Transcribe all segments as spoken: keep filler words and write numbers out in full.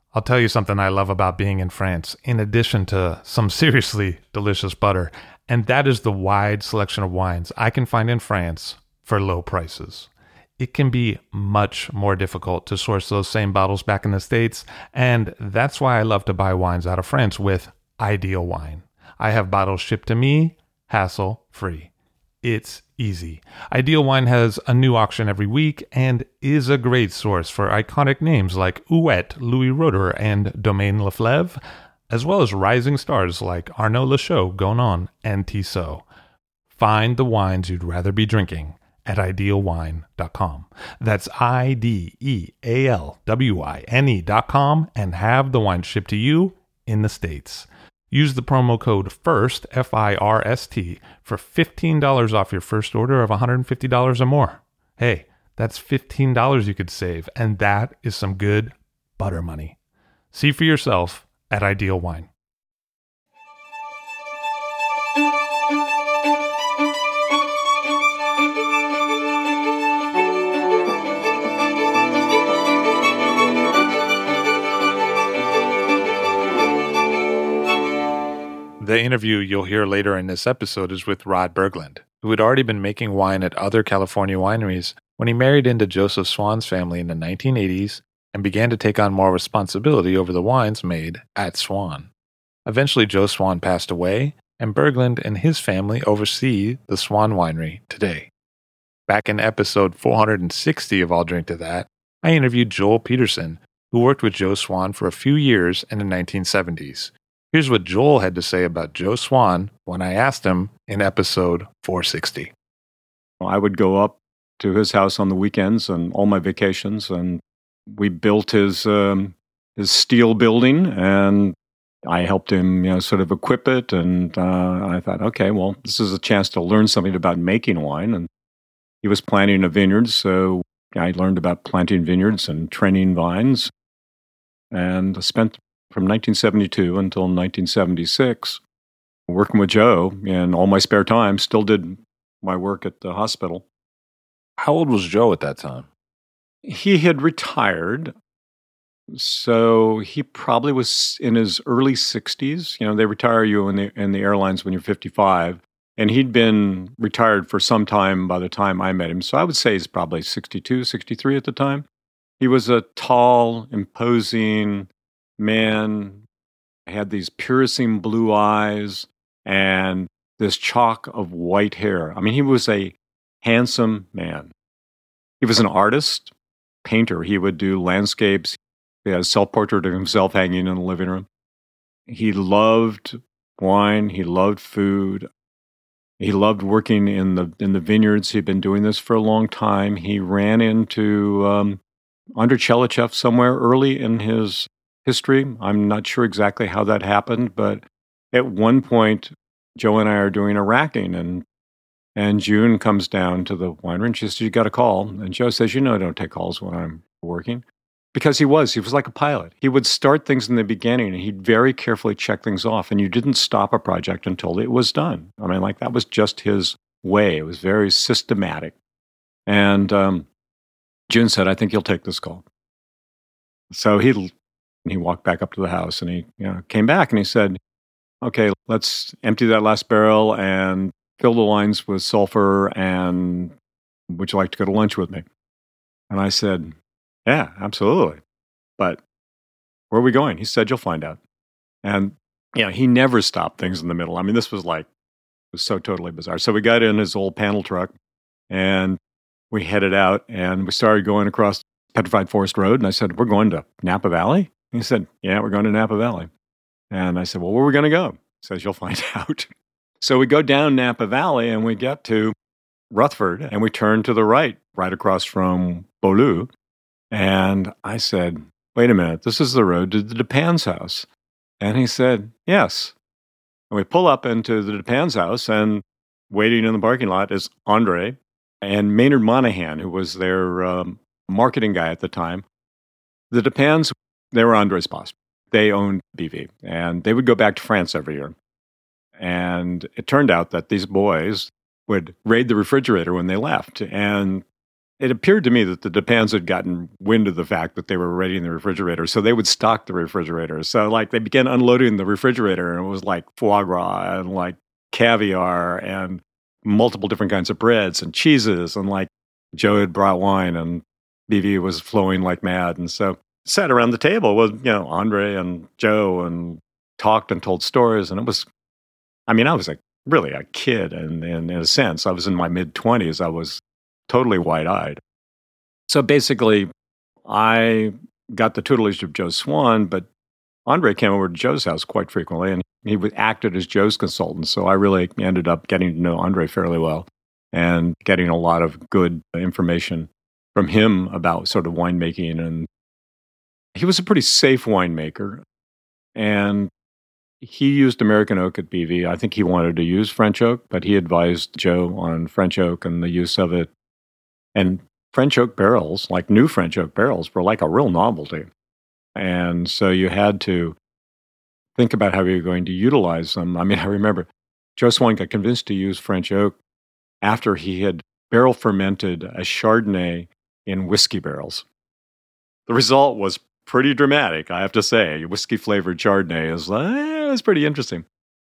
I'll tell you something I love about being in France, in addition to some seriously delicious butter, and that is the wide selection of wines I can find in France for low prices. It can be much more difficult to source those same bottles back in the States, and that's why I love to buy wines out of France with Ideal Wine. I have bottles shipped to me, hassle-free. It's easy. Ideal Wine has a new auction every week and is a great source for iconic names like Ouet, Louis Roeder, and Domaine Leflevre, as well as rising stars like Arnaud Lachaud, Gonon, and Tissot. Find the wines you'd rather be drinking at ideal wine dot com. That's I D E A L W I N E dot com and have the wine shipped to you in the States. Use the promo code FIRST, F I R S T, for fifteen dollars off your first order of one hundred fifty dollars or more. Hey, that's fifteen dollars you could save, and that is some good butter money. See for yourself at Ideal Wine. The interview you'll hear later in this episode is with Rod Berglund, who had already been making wine at other California wineries when he married into Joseph Swan's family in the nineteen eighties and began to take on more responsibility over the wines made at Swan. Eventually, Joe Swan passed away, and Berglund and his family oversee the Swan Winery today. Back in episode four hundred sixty of I'll Drink to That, I interviewed Joel Peterson, who worked with Joe Swan for a few years in the nineteen seventies. Here's what Joel had to say about Joe Swan when I asked him in episode four sixty. I would go up to his house on the weekends and all my vacations, and we built his um, his steel building, and I helped him, you know, sort of equip it. And uh, I thought, okay, well, this is a chance to learn something about making wine. And he was planting a vineyard, so I learned about planting vineyards and training vines, and spent from nineteen seventy-two until nineteen seventy-six, working with Joe in all my spare time. Still did my work at the hospital. How old was Joe at that time? He had retired, so he probably was in his early sixties. You know, they retire you in the in the airlines when you're fifty-five, and he'd been retired for some time by the time I met him. So I would say he's probably sixty-two, sixty-three at the time. He was a tall, imposing man, had these piercing blue eyes and this chalk of white hair. I mean, he was a handsome man. He was an artist, painter. He would do landscapes. He had a self-portrait of himself hanging in the living room. He loved wine. He loved food. He loved working in the in the vineyards. He'd been doing this for a long time. He ran into um, under Chelychev somewhere early in his history. I'm not sure exactly how that happened, but at one point, Joe and I are doing a racking, and and June comes down to the winery, and she says, "You got a call?" And Joe says, "You know, I don't take calls when I'm working." Because he was. He was like a pilot. He would start things in the beginning, and he'd very carefully check things off, and you didn't stop a project until it was done. I mean, like, that was just his way. It was very systematic. And um, June said, "I think you'll take this call." So he And he walked back up to the house, and he, you know, came back and he said, "Okay, let's empty that last barrel and fill the lines with sulfur, and would you like to go to lunch with me?" And I said, "Yeah, absolutely. But where are we going?" He said, "You'll find out." And, you know, he never stopped things in the middle. I mean, this was like, it was so totally bizarre. So we got in his old panel truck, and we headed out, and we started going across Petrified Forest Road. And I said, "We're going to Napa Valley?" He said, "Yeah, we're going to Napa Valley." And I said, "Well, where are we going to go?" He says, "You'll find out." So we go down Napa Valley, and we get to Rutherford, and we turn to the right, right across from Beaulieu. And I said, "Wait a minute, this is the road to the Dupin's house." And he said, "Yes." And we pull up into the Dupin's house, and waiting in the parking lot is Andre and Maynard Monahan, who was their um, marketing guy at the time. The Dupins, they were Andre's boss. They owned B V, and they would go back to France every year. And it turned out that these boys would raid the refrigerator when they left. And it appeared to me that the DePans had gotten wind of the fact that they were raiding the refrigerator, so they would stock the refrigerator. So, like, they began unloading the refrigerator, and it was like foie gras and like caviar and multiple different kinds of breads and cheeses, and like Joe had brought wine, and B V was flowing like mad. And so, sat around the table with, you know, Andre and Joe, and talked and told stories, and it was, I mean, I was like really a kid, and, and in a sense, I was in my mid twenties. I was totally wide-eyed. So basically, I got the tutelage of Joe Swan, but Andre came over to Joe's house quite frequently, and he was, acted as Joe's consultant. So I really ended up getting to know Andre fairly well and getting a lot of good information from him about sort of winemaking. And he was a pretty safe winemaker, and he used American oak at B V. I think he wanted to use French oak, but he advised Joe on French oak and the use of it. And French oak barrels, like new French oak barrels, were like a real novelty. And so you had to think about how you were going to utilize them. I mean, I remember Joe Swan got convinced to use French oak after he had barrel fermented a Chardonnay in whiskey barrels. The result was pretty dramatic, I have to say. Whiskey-flavored Chardonnay is uh, it was pretty interesting.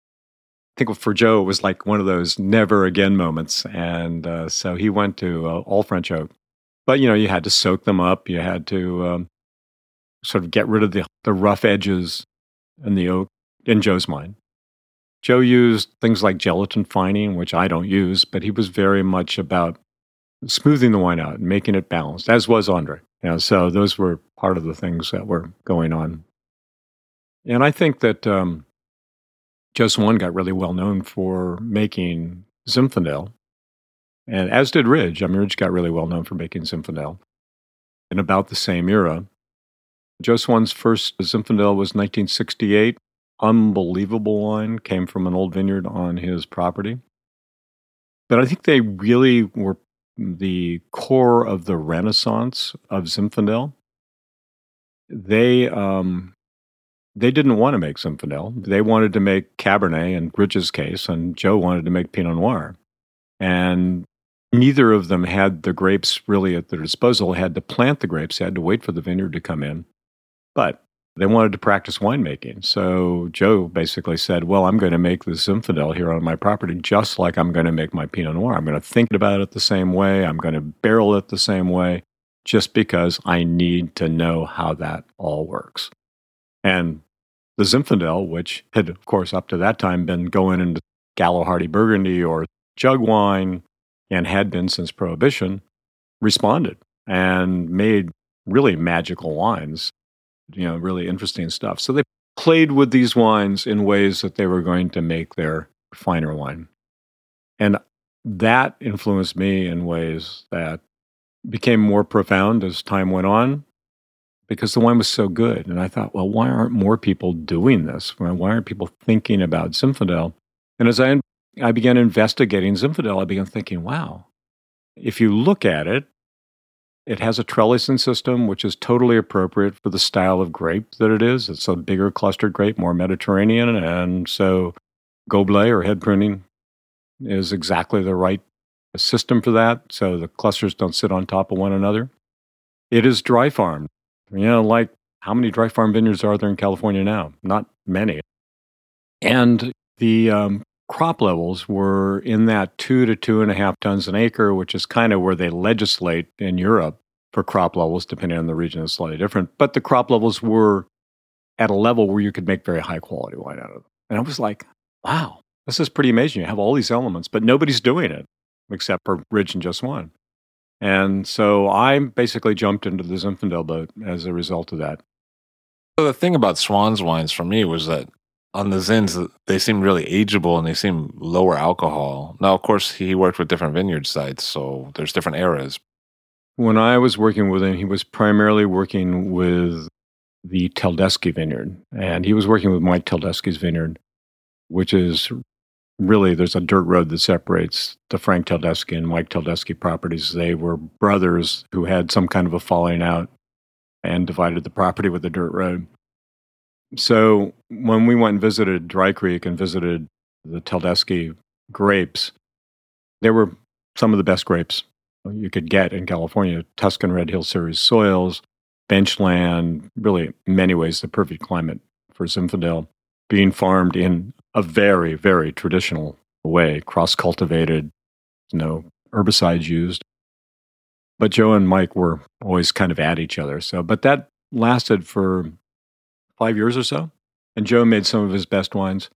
I think for Joe, it was like one of those never again moments. And uh, so he went to uh, all French oak. But, you know, you had to soak them up. You had to um, sort of get rid of the, the rough edges in the oak, in Joe's mind. Joe used things like gelatin fining, which I don't use, but he was very much about smoothing the wine out and making it balanced, as was Andre. You know, so those were part of the things that were going on. And I think that um, Joe Swan got really well known for making Zinfandel, and as did Ridge. I mean, Ridge got really well known for making Zinfandel in about the same era. Joe Swan's first Zinfandel was nineteen sixty-eight. Unbelievable wine, came from an old vineyard on his property. But I think they really were the core of the renaissance of Zinfandel. They um, they didn't want to make Zinfandel. They wanted to make Cabernet in Ridge's case, and Joe wanted to make Pinot Noir. And neither of them had the grapes really at their disposal, had to plant the grapes, had to wait for the vineyard to come in. But they wanted to practice winemaking. So Joe basically said, well, I'm going to make the Zinfandel here on my property just like I'm going to make my Pinot Noir. I'm going to think about it the same way. I'm going to barrel it the same way, just because I need to know how that all works. And the Zinfandel, which had, of course, up to that time been going into Gallo-Hardy Burgundy or jug wine and had been since Prohibition, responded and made really magical wines, you know, really interesting stuff. So they played with these wines in ways that they were going to make their finer wine. And that influenced me in ways that became more profound as time went on, because the wine was so good. And I thought, well, why aren't more people doing this? Why aren't people thinking about Zinfandel? And as I, I began investigating Zinfandel, I began thinking, wow, if you look at it, it has a trellising system, which is totally appropriate for the style of grape that it is. It's a bigger clustered grape, more Mediterranean. And so goblet or head pruning is exactly the right system for that. So the clusters don't sit on top of one another. It is dry farmed. You know, like how many dry farm vineyards are there in California now? Not many. And the um, crop levels were in that two to two and a half tons an acre, which is kind of where they legislate in Europe for crop levels, depending on the region, it's slightly different. But the crop levels were at a level where you could make very high quality wine out of them. And I was like, wow, this is pretty amazing. You have all these elements, but nobody's doing it except for Ridge and Just One. And so I basically jumped into the Zinfandel boat as a result of that. So the thing about Swan's wines for me was that on the Zins, they seem really ageable and they seem lower alcohol. Now, of course, he worked with different vineyard sites, so there's different eras. When I was working with him, he was primarily working with the Teldeschi vineyard. And he was working with Mike Teldeschi's vineyard, which is really, there's a dirt road that separates the Frank Teldeschi and Mike Teldeschi properties. They were brothers who had some kind of a falling out and divided the property with the dirt road. So when we went and visited Dry Creek and visited the Teldeschi grapes, they were some of the best grapes you could get in California. Tuscan Red Hill Series soils, benchland, really in many ways the perfect climate for Zinfandel, being farmed in a very, very traditional way, cross-cultivated, no herbicides used. But Joe and Mike were always kind of at each other. So, but that lasted for five years or so, and Joe made some of his best wines.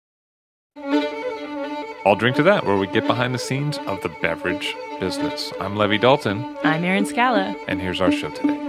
I'll drink to that, where we get behind the scenes of the beverage business. I'm Levi Dalton. I'm Erin Scala. And here's our show today.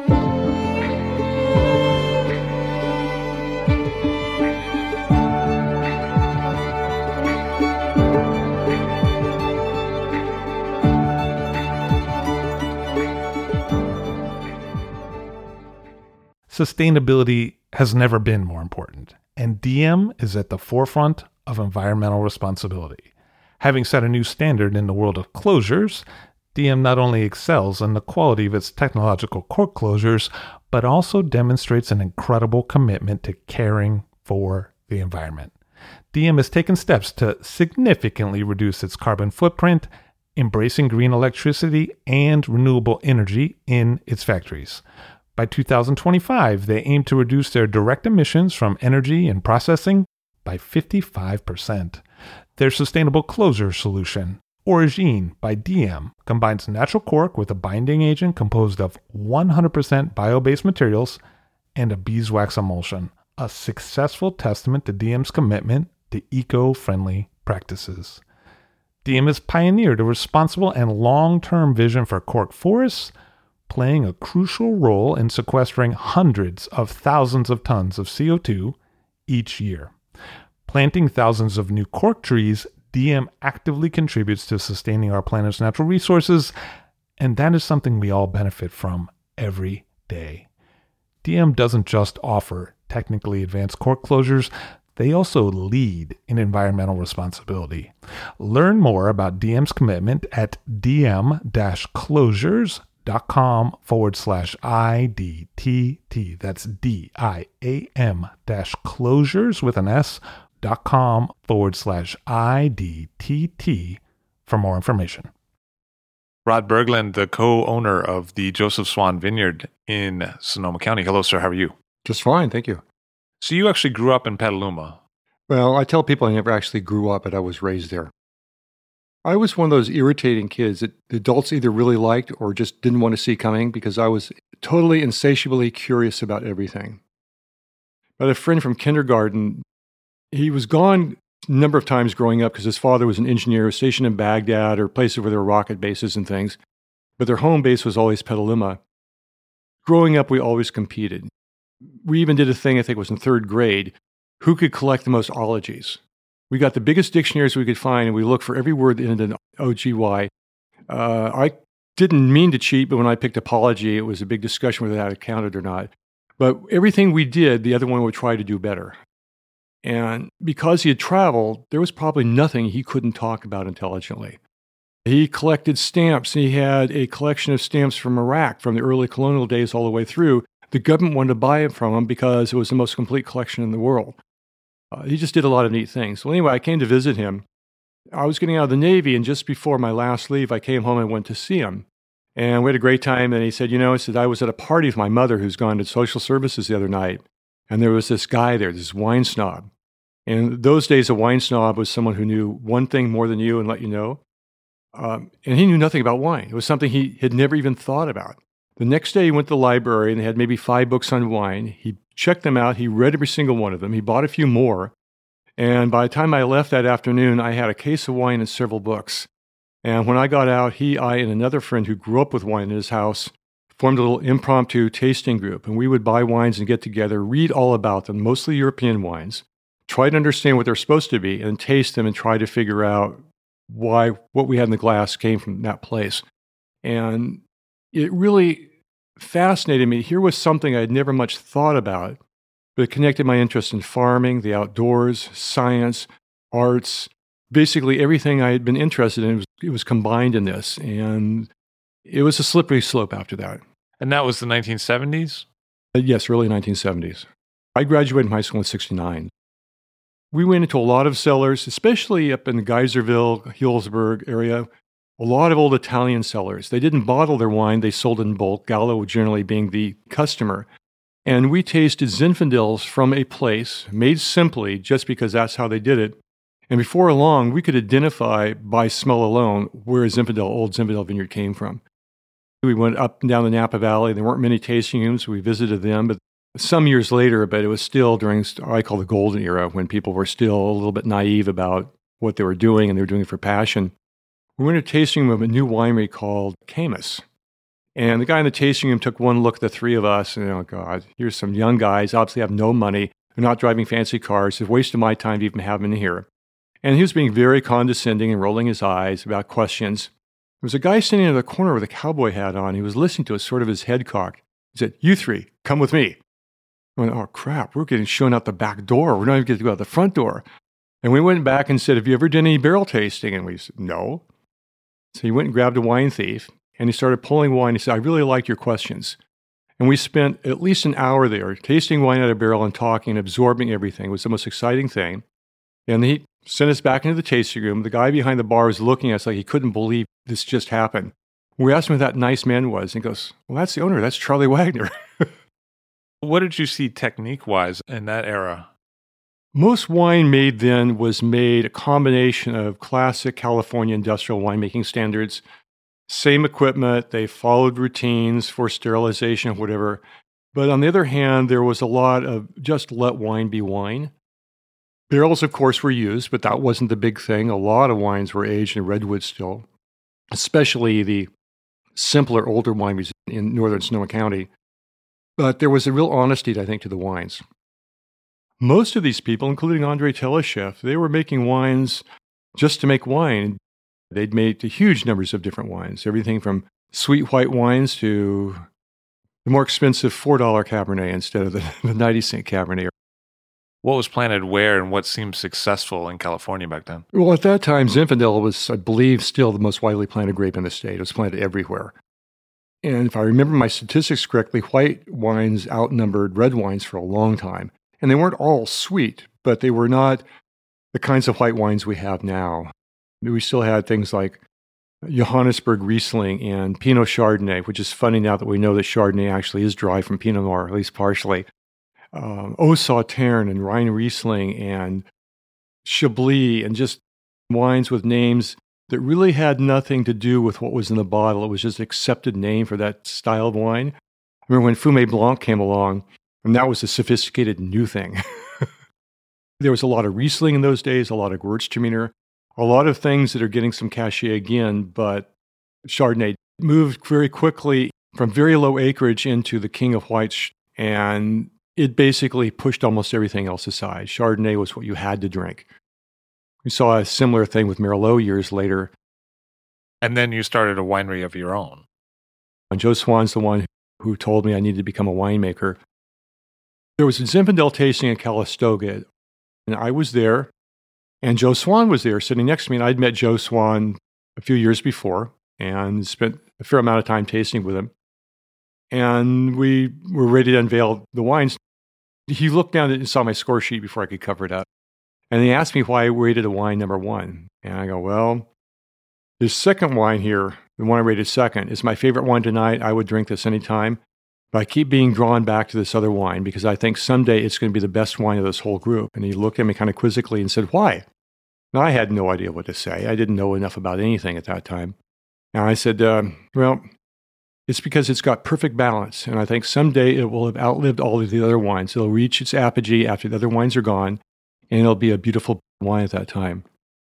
Sustainability has never been more important, and D M is at the forefront of environmental responsibility. Having set a new standard in the world of closures, D M not only excels in the quality of its technological cork closures, but also demonstrates an incredible commitment to caring for the environment. D M has taken steps to significantly reduce its carbon footprint, embracing green electricity and renewable energy in its factories. By two thousand twenty-five, they aim to reduce their direct emissions from energy and processing by fifty-five percent. Their sustainable closure solution, Origine by D M, combines natural cork with a binding agent composed of one hundred percent bio-based materials and a beeswax emulsion, a successful testament to D M's commitment to eco-friendly practices. D M has pioneered a responsible and long-term vision for cork forests, playing a crucial role in sequestering hundreds of thousands of tons of C O two each year. Planting thousands of new cork trees, D M actively contributes to sustaining our planet's natural resources, and that is something we all benefit from every day. D M doesn't just offer technically advanced cork closures, they also lead in environmental responsibility. Learn more about D M's commitment at dm-closures.com forward slash I D T T. That's D I A M dash closures with an S dot com forward slash I D T T for more information. Rod Berglund, the co-owner of the Joseph Swan Vineyard in Sonoma County. Hello, sir. How are you? Just fine, thank you. So you actually grew up in Petaluma. Well, I tell people I never actually grew up, but I was raised there. I was one of those irritating kids that the adults either really liked or just didn't want to see coming because I was totally insatiably curious about everything. But a friend from kindergarten, he was gone a number of times growing up because his father was an engineer stationed in Baghdad or places where there were rocket bases and things, but their home base was always Petaluma. Growing up, we always competed. We even did a thing, I think it was in third grade, who could collect the most ologies. We got the biggest dictionaries we could find, and we looked for every word that ended in O G Y. Uh, I didn't mean to cheat, but when I picked apology, it was a big discussion whether that counted or not. But everything we did, the other one would try to do better. And because he had traveled, there was probably nothing he couldn't talk about intelligently. He collected stamps. He had a collection of stamps from Iraq from the early colonial days all the way through. The government wanted to buy it from him because it was the most complete collection in the world. Uh, he just did a lot of neat things. Well, anyway, I came to visit him. I was getting out of the Navy, and just before my last leave, I came home and went to see him. And we had a great time, and he said, you know, he said, I was at a party with my mother who's gone to social services the other night, and there was this guy there, this wine snob. And those days, a wine snob was someone who knew one thing more than you and let you know. Um, and he knew nothing about wine. It was something he had never even thought about. The next day, he went to the library, and they had maybe five books on wine. He checked them out. He read every single one of them. He bought a few more. And by the time I left that afternoon, I had a case of wine and several books. And when I got out, he, I, and another friend who grew up with wine in his house formed a little impromptu tasting group. And we would buy wines and get together, read all about them, mostly European wines, try to understand what they're supposed to be, and taste them and try to figure out why what we had in the glass came from that place. And it really fascinated me. Here was something I had never much thought about, but it connected my interest in farming, the outdoors, science, arts, basically everything I had been interested in. It was, it was combined in this, and it was a slippery slope after that. And that was the nineteen seventies? Uh, yes, early nineteen seventies. I graduated from high school in sixty-nine. We went into a lot of cellars, especially up in the Geyserville, Healdsburg area. a lot of old Italian cellars. They didn't bottle their wine, they sold in bulk, Gallo generally being the customer. And we tasted Zinfandels from a place made simply just because that's how they did it. And before long, we could identify by smell alone where a Zinfandel, old Zinfandel vineyard came from. We went up and down the Napa Valley. There weren't many tasting rooms. We visited them, but some years later, but it was still during what I call the golden era, when people were still a little bit naive about what they were doing, and they were doing it for passion. We went to a tasting room of a new winery called Caymus. And the guy in the tasting room took one look at the three of us, and oh God, here's some young guys, obviously have no money. They're not driving fancy cars. It's a waste of my time to even have them in here. And he was being very condescending and rolling his eyes about questions. There was a guy sitting in the corner with a cowboy hat on. He was listening to us, sort of his head cocked. He said, "You three, come with me." I went, "Oh crap, we're getting shown out the back door. We're not even getting to go out the front door." And we went back and said, "Have you ever done any barrel tasting?" And we said, "No." So he went and grabbed a wine thief, and he started pulling wine. He said, "I really liked your questions." And we spent at least an hour there tasting wine out of a barrel and talking, absorbing everything. It was the most exciting thing. And he sent us back into the tasting room. The guy behind the bar was looking at us like he couldn't believe this just happened. We asked him who that nice man was, and he goes, "Well, that's the owner. That's Charlie Wagner." What did you see technique-wise in that era? Most wine made then was made a combination of classic California industrial winemaking standards, same equipment, they followed routines for sterilization, whatever. But on the other hand, there was a lot of just let wine be wine. Barrels, of course, were used, but that wasn't the big thing. A lot of wines were aged in redwood still, especially the simpler, older wineries in northern Sonoma County. But there was a real honesty, I think, to the wines. Most of these people, including Andre Telesheff, they were making wines just to make wine. They'd made huge numbers of different wines, everything from sweet white wines to the more expensive four dollar Cabernet instead of the, the ninety cent Cabernet. What was planted where, and what seemed successful in California back then? Well, at that time, Zinfandel was, I believe, still the most widely planted grape in the state. It was planted everywhere. And if I remember my statistics correctly, white wines outnumbered red wines for a long time. And they weren't all sweet, but they were not the kinds of white wines we have now. We still had things like Johannesburg Riesling and Pinot Chardonnay, which is funny now that we know that Chardonnay actually is derived from Pinot Noir, at least partially. Um, Haut-Sauterne and Rhine Riesling and Chablis, and just wines with names that really had nothing to do with what was in the bottle. It was just an accepted name for that style of wine. I remember when Fumé Blanc came along, and that was a sophisticated new thing. There was a lot of Riesling in those days, a lot of Gewürztraminer, a lot of things that are getting some cachet again, but Chardonnay moved very quickly from very low acreage into the king of whites, and it basically pushed almost everything else aside. Chardonnay was what you had to drink. We saw a similar thing with Merlot years later. And then you started a winery of your own. And Joe Swan's the one who told me I needed to become a winemaker. There was a Zinfandel tasting in Calistoga, and I was there, and Joe Swan was there sitting next to me, and I'd met Joe Swan a few years before and spent a fair amount of time tasting with him. And we were ready to unveil the wines. He looked down and saw my score sheet before I could cover it up. And he asked me why I rated a wine number one. And I go, well, this second wine here, the one I rated second, is my favorite wine tonight. I would drink this anytime. But I keep being drawn back to this other wine because I think someday it's going to be the best wine of this whole group. And he looked at me kind of quizzically and said, why? Now, I had no idea what to say. I didn't know enough about anything at that time. And I said, uh, well, it's because it's got perfect balance. And I think someday it will have outlived all of the other wines. It'll reach its apogee after the other wines are gone, and it'll be a beautiful wine at that time.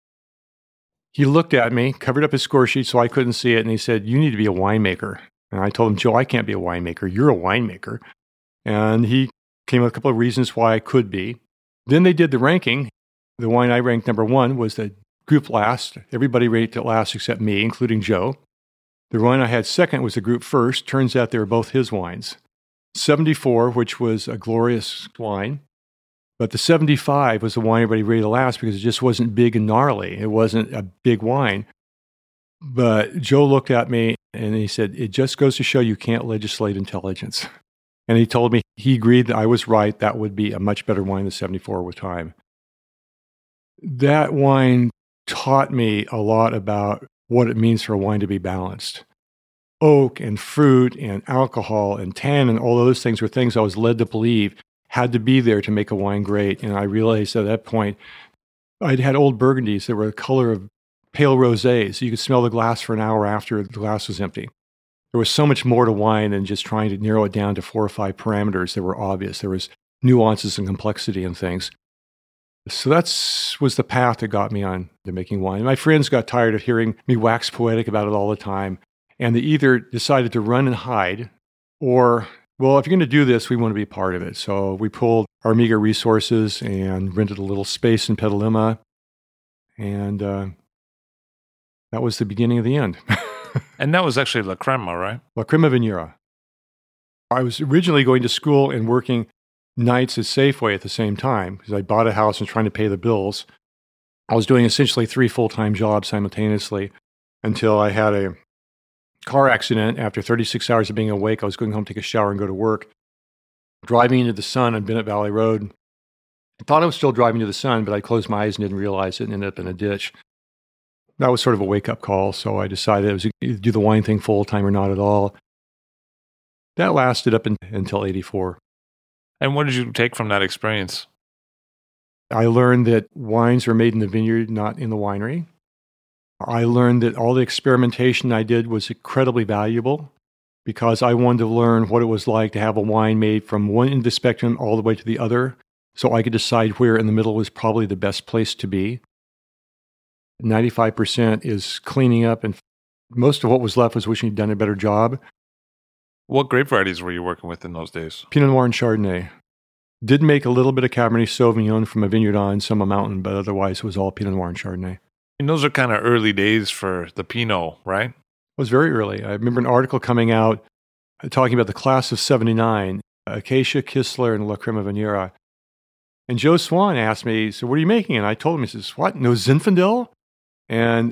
He looked at me, covered up his score sheet so I couldn't see it, and he said, you need to be a winemaker. And I told him, Joe, I can't be a winemaker. You're a winemaker. And he came with a couple of reasons why I could be. Then they did the ranking. The wine I ranked number one was the group last. Everybody rated it last except me, including Joe. The wine I had second was the group first. Turns out they were both his wines. seventy-four, which was a glorious wine. But the seventy-five was the wine everybody rated last because it just wasn't big and gnarly. It wasn't a big wine. But Joe looked at me and he said, it just goes to show you can't legislate intelligence. And he told me he agreed that I was right. That would be a much better wine than seventy-four with time. That wine taught me a lot about what it means for a wine to be balanced. Oak and fruit and alcohol and tannin, all those things were things I was led to believe had to be there to make a wine great. And I realized at that point, I'd had old Burgundies that were the color of pale rosés. You could smell the glass for an hour after the glass was empty. There was so much more to wine than just trying to narrow it down to four or five parameters that were obvious. There was nuances and complexity and things. So that was the path that got me on to making wine. My friends got tired of hearing me wax poetic about it all the time, and they either decided to run and hide, or, well, if you're going to do this, we want to be part of it. So we pulled our meager resources and rented a little space in Petaluma, and uh, that was the beginning of the end. And that was actually La Crema, right? La Crema Vinera. I was originally going to school and working nights at Safeway at the same time because I bought a house and trying to pay the bills. I was doing essentially three full-time jobs simultaneously until I had a car accident. After thirty-six hours of being awake, I was going home to take a shower and go to work. Driving into the sun on Bennett Valley Road. I thought I was still driving to the sun, but I closed my eyes and didn't realize it and ended up in a ditch. That was sort of a wake-up call, so I decided I was either do the wine thing full-time or not at all. That lasted up in, until eighty-four. And what did you take from that experience? I learned that wines are made in the vineyard, not in the winery. I learned that all the experimentation I did was incredibly valuable because I wanted to learn what it was like to have a wine made from one end of the spectrum all the way to the other, so I could decide where in the middle was probably the best place to be. ninety-five percent is cleaning up, and most of what was left was wishing you'd done a better job. What grape varieties were you working with in those days? Pinot Noir and Chardonnay. Did make a little bit of Cabernet Sauvignon from a vineyard on some mountain, but otherwise it was all Pinot Noir and Chardonnay. And those are kind of early days for the Pinot, right? It was very early. I remember an article coming out talking about the class of seventy-nine, Acacia, Kistler, and La Crema Vinera. And Joe Swan asked me, so what are you making? And I told him, he says, what, no Zinfandel? And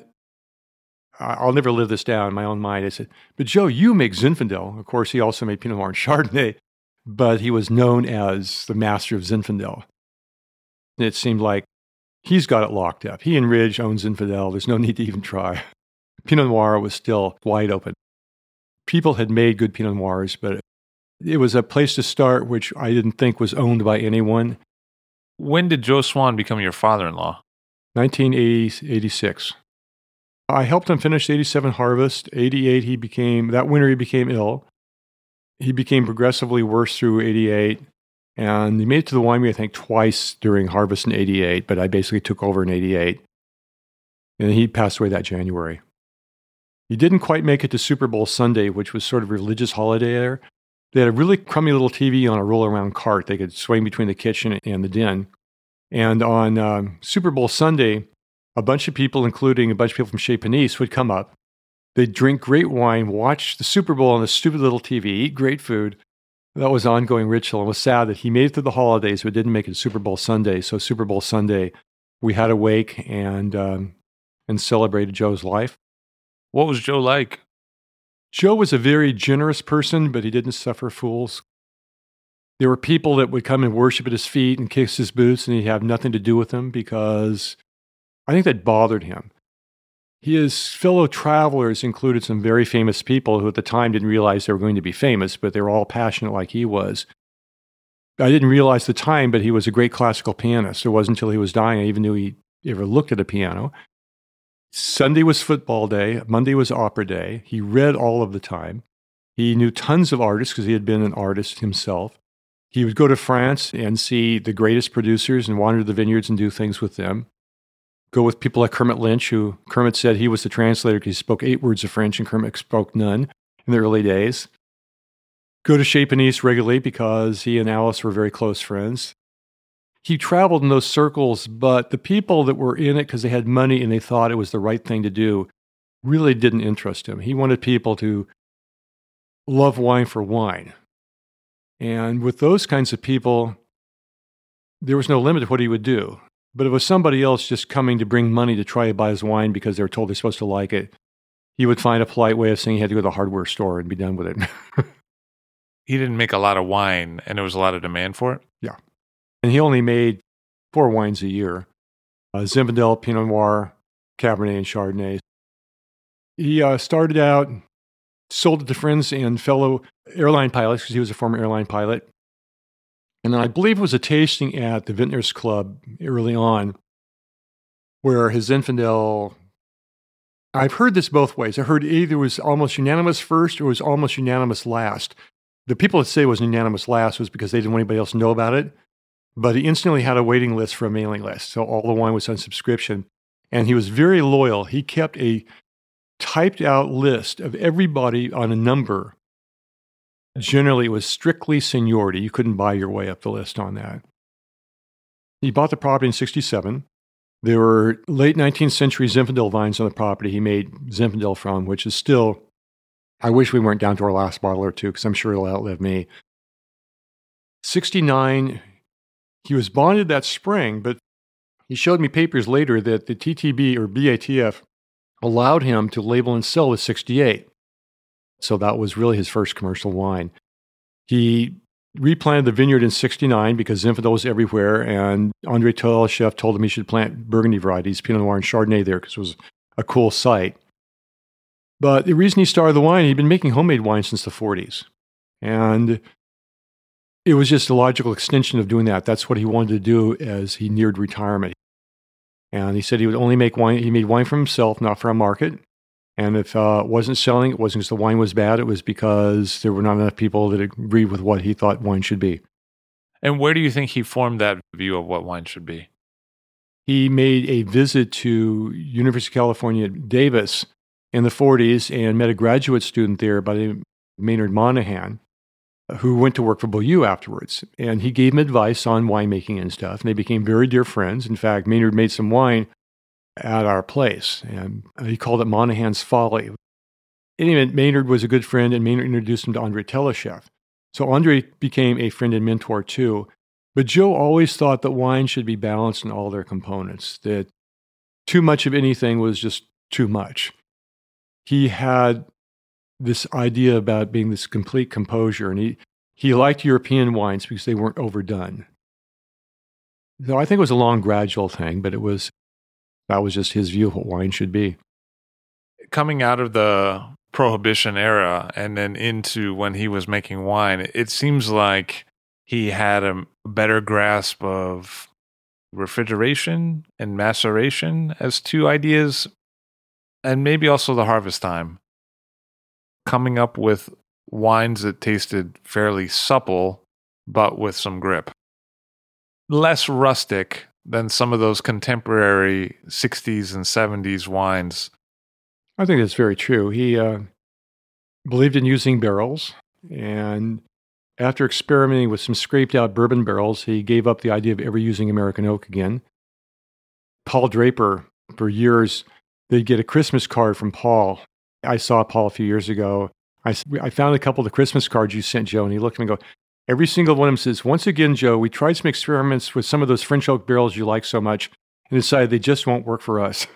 I'll never live this down in my own mind. I said, but Joe, you make Zinfandel. Of course, he also made Pinot Noir and Chardonnay, but he was known as the master of Zinfandel. And it seemed like he's got it locked up. He and Ridge own Zinfandel. There's no need to even try. Pinot Noir was still wide open. People had made good Pinot Noirs, but it was a place to start which I didn't think was owned by anyone. When did Joe Swan become your father-in-law? nineteen eighty-six. I helped him finish the eighty-seven harvest. eighty-eight, he became, that winter he became ill. He became progressively worse through eighty-eight. And he made it to the winery, I think, twice during harvest in eighty-eight, but I basically took over in eighty-eight. And he passed away that January. He didn't quite make it to Super Bowl Sunday, which was sort of a religious holiday there. They had a really crummy little T V on a roll-around cart. They could swing between the kitchen and the den. And on um, Super Bowl Sunday, a bunch of people, including a bunch of people from Chez Panisse, would come up. They'd drink great wine, watch the Super Bowl on the stupid little T V, eat great food. That was an ongoing ritual. It was sad that he made it through the holidays, but didn't make it to Super Bowl Sunday. So Super Bowl Sunday, we had a wake and um, and celebrated Joe's life. What was Joe like? Joe was a very generous person, but he didn't suffer fools. There were people that would come and worship at his feet and kiss his boots, and he'd have nothing to do with them because I think that bothered him. His fellow travelers included some very famous people who at the time didn't realize they were going to be famous, but they were all passionate like he was. I didn't realize at the time, but he was a great classical pianist. It wasn't until he was dying I even knew he ever looked at a piano. Sunday was football day. Monday was opera day. He read all of the time. He knew tons of artists because he had been an artist himself. He would go to France and see the greatest producers and wander the vineyards and do things with them. Go with people like Kermit Lynch, who Kermit said he was the translator because he spoke eight words of French and Kermit spoke none in the early days. Go to Chez Panisse regularly because he and Alice were very close friends. He traveled in those circles, but the people that were in it because they had money and they thought it was the right thing to do really didn't interest him. He wanted people to love wine for wine. And with those kinds of people, there was no limit to what he would do. But if it was somebody else just coming to bring money to try to buy his wine because they were told they're supposed to like it, he would find a polite way of saying he had to go to the hardware store and be done with it. He didn't make a lot of wine, and there was a lot of demand for it? Yeah. And he only made four wines a year. Uh, Zinfandel, Pinot Noir, Cabernet, and Chardonnay. He uh, started out, sold it to friends and fellow airline pilots because he was a former airline pilot. And I believe it was a tasting at the Vintners Club early on where his Zinfandel, I've heard this both ways. I heard either it was almost unanimous first or it was almost unanimous last. The people that say it was unanimous last was because they didn't want anybody else to know about it. But he instantly had a waiting list for a mailing list. So all the wine was on subscription. And he was very loyal. He kept a typed out list of everybody on a number. Generally, it was strictly seniority. You couldn't buy your way up the list on that. He bought the property in sixty-seven. There were late nineteenth century Zinfandel vines on the property he made Zinfandel from, which is still, I wish we weren't down to our last bottle or two because I'm sure it'll outlive me. sixty-nine, he was bonded that spring, but he showed me papers later that the T T B or B A T F allowed him to label and sell the sixty-eight. So that was really his first commercial wine. He replanted the vineyard in sixty-nine because Zinfandel was everywhere, and André Telesheff told him he should plant Burgundy varieties, Pinot Noir and Chardonnay there because it was a cool site. But the reason he started the wine, he'd been making homemade wine since the forties. And it was just a logical extension of doing that. That's what he wanted to do as he neared retirement. And he said he would only make wine, he made wine for himself, not for a market. And if uh, it wasn't selling, it wasn't because the wine was bad. It was because there were not enough people that agreed with what he thought wine should be. And where do you think he formed that view of what wine should be? He made a visit to University of California, Davis in the forties and met a graduate student there by the name of Maynard Monahan, who went to work for Beaulieu afterwards. And he gave him advice on winemaking and stuff. And they became very dear friends. In fact, Maynard made some wine at our place, and he called it Monahan's Folly. Anyway, Maynard was a good friend, and Maynard introduced him to André Telesheff. So André became a friend and mentor too. But Joe always thought that wine should be balanced in all their components, that too much of anything was just too much. He had this idea about being this complete composure, and he, he liked European wines because they weren't overdone. So I think it was a long, gradual thing, but it was that was just his view of what wine should be. Coming out of the Prohibition era and then into when he was making wine, it seems like he had a better grasp of refrigeration and maceration as two ideas, and maybe also the harvest time. Coming up with wines that tasted fairly supple, but with some grip. Less rustic than some of those contemporary sixties and seventies wines. I think that's very true. He uh, believed in using barrels, and after experimenting with some scraped out bourbon barrels, he gave up the idea of ever using American oak again. Paul Draper, for years, they'd get a Christmas card from Paul. I saw Paul a few years ago. I, I found a couple of the Christmas cards you sent, Joe, and he looked at me and go, every single one of them says, once again, Joe, we tried some experiments with some of those French oak barrels you like so much and decided they just won't work for us.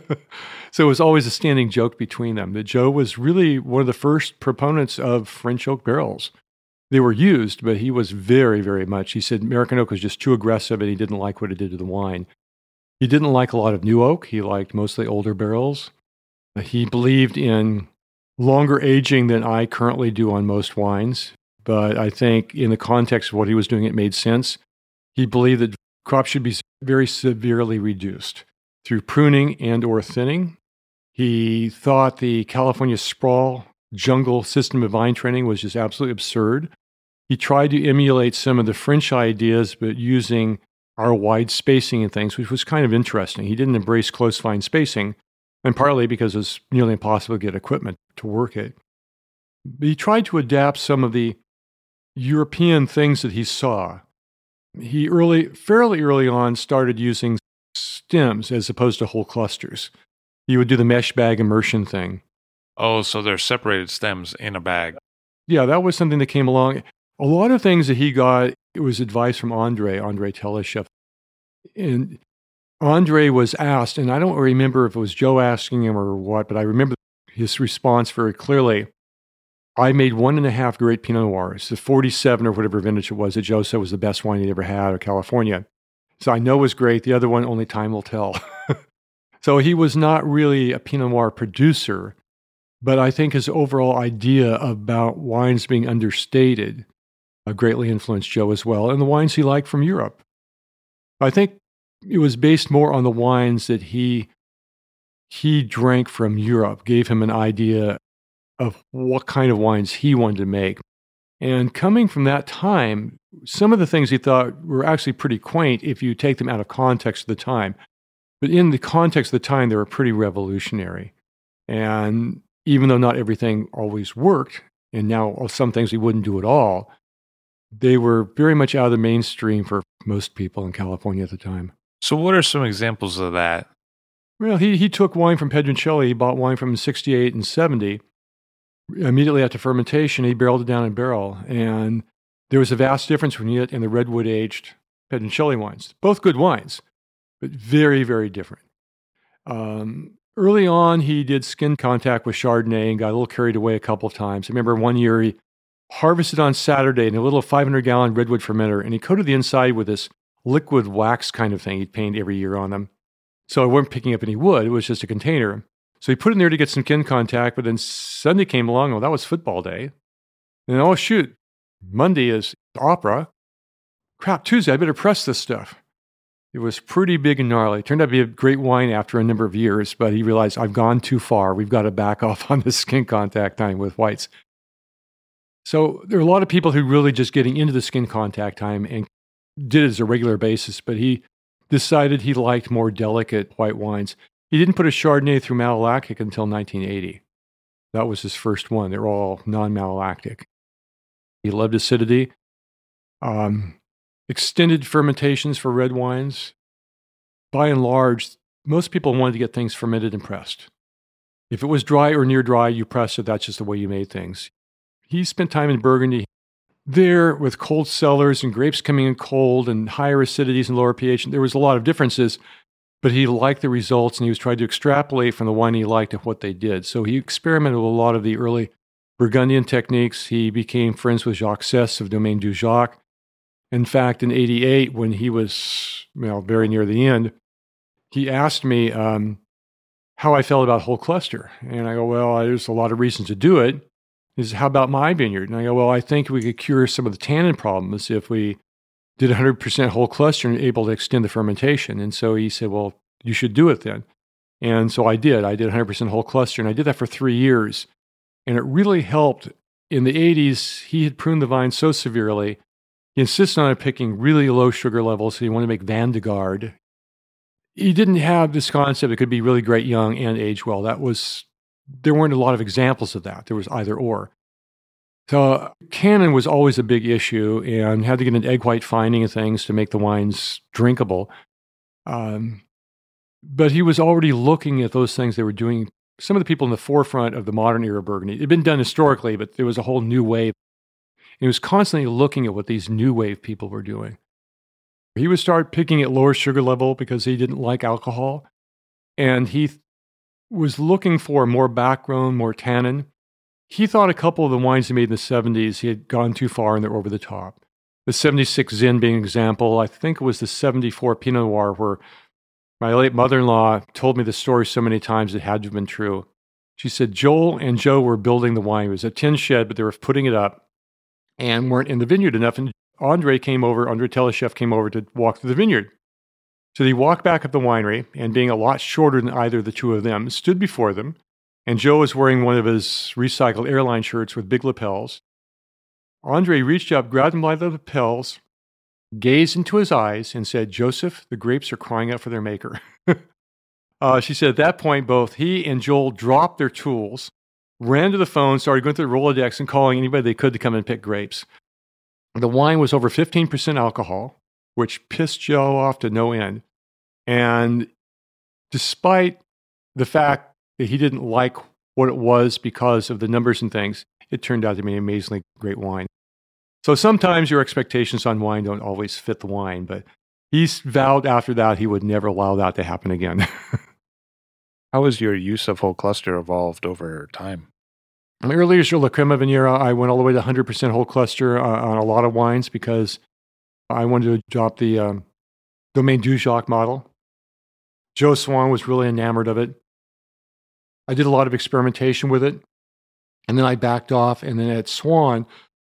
So it was always a standing joke between them that Joe was really one of the first proponents of French oak barrels. They were used, but he was very, very much, he said American oak was just too aggressive and he didn't like what it did to the wine. He didn't like a lot of new oak. He liked mostly older barrels. He believed in longer aging than I currently do on most wines. But I think in the context of what he was doing, it made sense. He believed that crops should be very severely reduced through pruning and or thinning. He thought the California sprawl jungle system of vine training was just absolutely absurd. He tried to emulate some of the French ideas, but using our wide spacing and things, which was kind of interesting. He didn't embrace close vine spacing, and partly because it was nearly impossible to get equipment to work it. But he tried to adapt some of the European things that he saw. He early, fairly early on started using stems as opposed to whole clusters. He would do the mesh bag immersion thing. Oh, so they're separated stems in a bag. Yeah, that was something that came along. A lot of things that he got, it was advice from André, André Telesheff. And André was asked, and I don't remember if it was Joe asking him or what, but I remember his response very clearly. I made one and a half great Pinot Noirs, the forty-seven or whatever vintage it was that Joe said was the best wine he'd ever had of California. So I know it was great. The other one, only time will tell. So he was not really a Pinot Noir producer, But I think his overall idea about wines being understated uh, greatly influenced Joe as well, and the wines he liked from Europe. I think it was based more on the wines that he he drank from Europe, gave him an idea of what kind of wines he wanted to make. And coming from that time, some of the things he thought were actually pretty quaint if you take them out of context of the time. But in the context of the time, they were pretty revolutionary. And even though not everything always worked, and now some things he wouldn't do at all, they were very much out of the mainstream for most people in California at the time. So what are some examples of that? Well, he, he took wine from Pedroncelli. He bought wine from sixty-eight and seventy. Immediately after fermentation, he barreled it down in barrel. And there was a vast difference between it and the redwood-aged Pedroncelli wines. Both good wines, but very, very different. Um, early on, he did skin contact with Chardonnay and got a little carried away a couple of times. I remember one year he harvested on Saturday in a little five hundred gallon redwood fermenter, and he coated the inside with this liquid wax kind of thing he'd paint every year on them. So I weren't picking up any wood. It was just a container. So he put it in there to get some skin contact, but then Sunday came along. Well, that was football day. And oh, shoot, Monday is opera. Crap, Tuesday, I better press this stuff. It was pretty big and gnarly. It turned out to be a great wine after a number of years, but he realized, I've gone too far. We've got to back off on the skin contact time with whites. So there are a lot of people who really just getting into the skin contact time and did it as a regular basis, but he decided he liked more delicate white wines. He didn't put a Chardonnay through malolactic until nineteen eighty. That was his first one. They're all non-malolactic. He loved acidity. Um, extended fermentations for red wines. By and large, most people wanted to get things fermented and pressed. If it was dry or near dry, you pressed it. That's just the way you made things. He spent time in Burgundy there with cold cellars and grapes coming in cold and higher acidities and lower pH. There was a lot of differences, but he liked the results and he was trying to extrapolate from the wine he liked of what they did. So he experimented with a lot of the early Burgundian techniques. He became friends with Jacques Cesse of Domaine du Jacques. In fact, in eighty-eight, when he was well, very near the end, he asked me um, how I felt about whole cluster. And I go, well, there's a lot of reasons to do it. He says, how about my vineyard? And I go, well, I think we could cure some of the tannin problems if we did one hundred percent whole cluster and able to extend the fermentation. And so he said, well, you should do it then. And so I did. I did one hundred percent whole cluster, and I did that for three years. And it really helped. In the eighties, he had pruned the vine so severely. He insisted on picking really low sugar levels, so he wanted to make Van de Garde. He didn't have this concept it could be really great young and age well. That was, there weren't a lot of examples of that. There was either or. So tannin was always a big issue and had to get into egg white finding and things to make the wines drinkable. Um, but he was already looking at those things they were doing. Some of the people in the forefront of the modern era Burgundy, it had been done historically, but there was a whole new wave. He was constantly looking at what these new wave people were doing. He would start picking at lower sugar level because he didn't like alcohol. And he th- was looking for more background, more tannin. He thought a couple of the wines he made in the seventies, he had gone too far and they're over the top. The seventy-six Zin being an example, I think it was the seventy-four Pinot Noir where my late mother-in-law told me the story so many times it had to have been true. She said Joel and Joe were building the wine. It was a tin shed, but they were putting it up and weren't in the vineyard enough. And Andre came over, Andre Teleshef came over to walk through the vineyard. So he walked back up the winery and being a lot shorter than either of the two of them, stood before them. And Joe was wearing one of his recycled airline shirts with big lapels. Andre reached up, grabbed him by the lapels, gazed into his eyes, and said, Joseph, the grapes are crying out for their maker. uh, she said at that point, both he and Joel dropped their tools, ran to the phone, started going through the Rolodex and calling anybody they could to come and pick grapes. The wine was over fifteen percent alcohol, which pissed Joe off to no end. And despite the fact that he didn't like what it was because of the numbers and things, it turned out to be an amazingly great wine. So sometimes your expectations on wine don't always fit the wine, but he's vowed after that he would never allow that to happen again. How has your use of whole cluster evolved over time? In my earlier La Crema Venera, I went all the way to one hundred percent whole cluster uh, on a lot of wines because I wanted to adopt the um, Domaine du Jacques model. Joe Swan was really enamored of it. I did a lot of experimentation with it. And then I backed off. And then at Swan,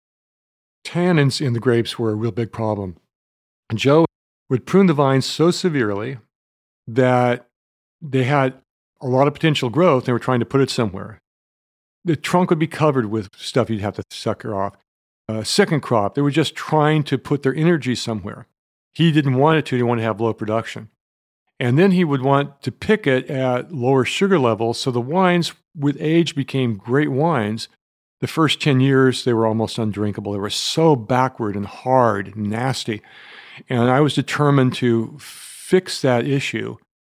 tannins in the grapes were a real big problem. And Joe would prune the vines so severely that they had a lot of potential growth. They were trying to put it somewhere. The trunk would be covered with stuff you'd have to sucker off. Uh, second crop, they were just trying to put their energy somewhere. He didn't want it to. He wanted to have low production. And then he would want to pick it at lower sugar levels. So the wines with age became great wines. The first ten years, they were almost undrinkable. They were so backward and hard and nasty. And I was determined to fix that issue.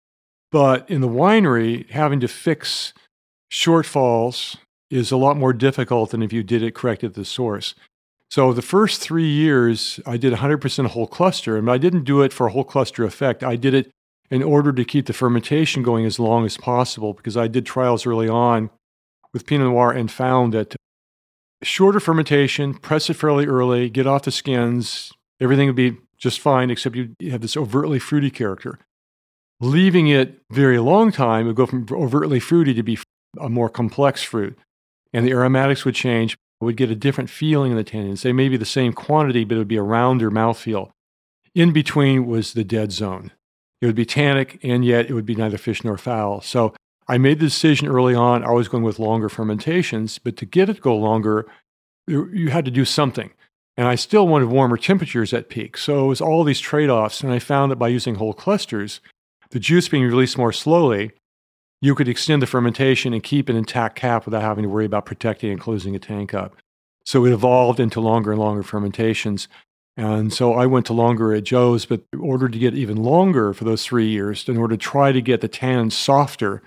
But in the winery, having to fix shortfalls is a lot more difficult than if you did it correct at the source. So the first three years, I did one hundred percent whole cluster, and I didn't do it for a whole cluster effect. I did it in order to keep the fermentation going as long as possible, because I did trials early on with Pinot Noir and found that shorter fermentation, press it fairly early, get off the skins, everything would be just fine, except you have this overtly fruity character. Leaving it very long time, it would go from overtly fruity to be a more complex fruit. And the aromatics would change. It would get a different feeling in the tannins. They may be the same quantity, but it would be a rounder mouthfeel. In between was the dead zone. It would be tannic, and yet it would be neither fish nor fowl. So I made the decision early on, I was going with longer fermentations, but to get it to go longer, you had to do something. And I still wanted warmer temperatures at peak. So it was all these trade-offs, and I found that by using whole clusters, the juice being released more slowly, you could extend the fermentation and keep an intact cap without having to worry about protecting and closing a tank up. So it evolved into longer and longer fermentations. And so I went to longer at Joe's, but in order to get even longer for those three years, in order to try to get the tannins softer,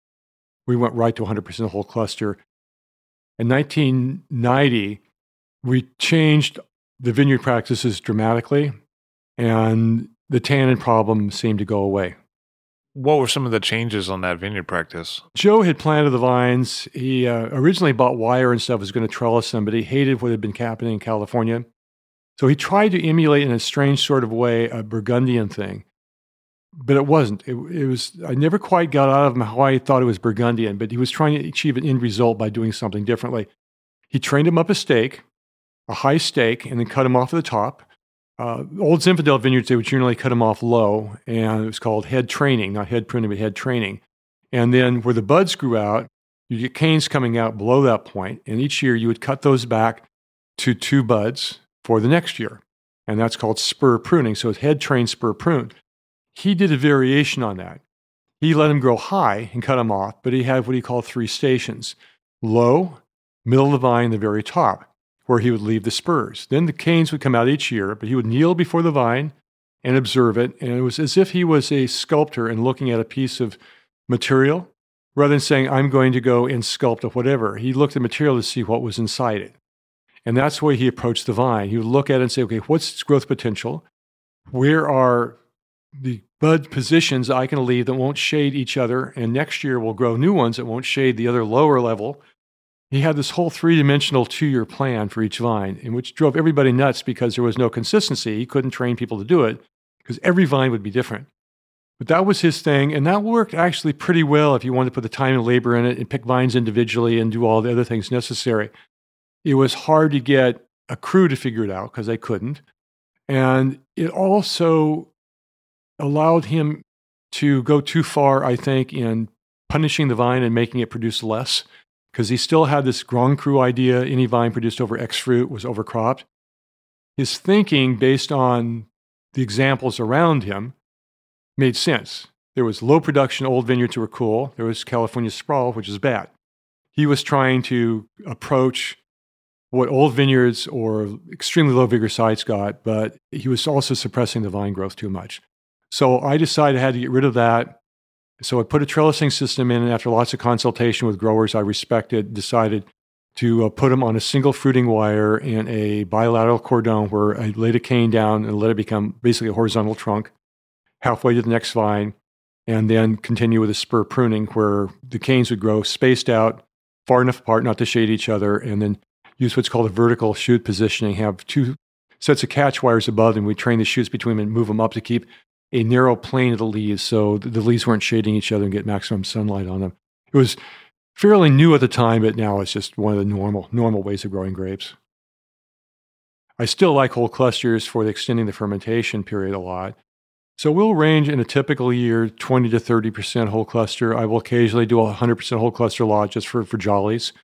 we went right to one hundred percent whole cluster. In nineteen ninety, we changed the vineyard practices dramatically, and the tannin problem seemed to go away. What were some of the changes on that vineyard practice? Joe had planted the vines. He uh, originally bought wire and stuff, was going to trellis them, but he hated what had been happening in California. So he tried to emulate in a strange sort of way a Burgundian thing, but it wasn't. It, it was, I never quite got out of him how I thought it was Burgundian, but he was trying to achieve an end result by doing something differently. He trained him up a stake, a high stake, and then cut him off at the top. Uh, old Zinfandel vineyards, they would generally cut them off low, and it was called head training, not head pruning, but head training. And then where the buds grew out, you get canes coming out below that point, and each year you would cut those back to two buds for the next year. And that's called spur pruning. So it's head trained, spur pruned. He did a variation on that. He let them grow high and cut them off, but he had what he called three stations: low, middle of the vine, the very top, where he would leave the spurs. Then the canes would come out each year, but he would kneel before the vine and observe it. And it was as if he was a sculptor and looking at a piece of material, rather than saying, I'm going to go and sculpt a whatever. He looked at the material to see what was inside it. And that's the way he approached the vine. He would look at it and say, okay, what's its growth potential? Where are the bud positions I can leave that won't shade each other? And next year we'll grow new ones that won't shade the other lower level. He had this whole three-dimensional two-year plan for each vine, in which drove everybody nuts because there was no consistency. He couldn't train people to do it because every vine would be different. But that was his thing, and that worked actually pretty well if you wanted to put the time and labor in it and pick vines individually and do all the other things necessary. It was hard to get a crew to figure it out because they couldn't. And it also allowed him to go too far, I think, in punishing the vine and making it produce less, because he still had this Grand Cru idea: any vine produced over X fruit was overcropped. His thinking, based on the examples around him, made sense. There was low production old vineyards that were cool. There was California sprawl, which is bad. He was trying to approach what old vineyards or extremely low vigor sites got, but he was also suppressing the vine growth too much. So I decided I had to get rid of that. So I put a trellising system in, and after lots of consultation with growers I respected, decided to uh, put them on a single fruiting wire in a bilateral cordon where I laid a cane down and let it become basically a horizontal trunk halfway to the next vine, and then continue with a spur pruning where the canes would grow spaced out, far enough apart not to shade each other, and then use what's called a vertical shoot positioning, have two sets of catch wires above them. We train the shoots between them and move them up to keep a narrow plane of the leaves so the leaves weren't shading each other and get maximum sunlight on them. It was fairly new at the time, but now it's just one of the normal normal ways of growing grapes. I still like whole clusters for the extending the fermentation period a lot. So we'll range in a typical year twenty to thirty percent whole cluster. I will occasionally do a one hundred percent whole cluster lot just for, for jollies.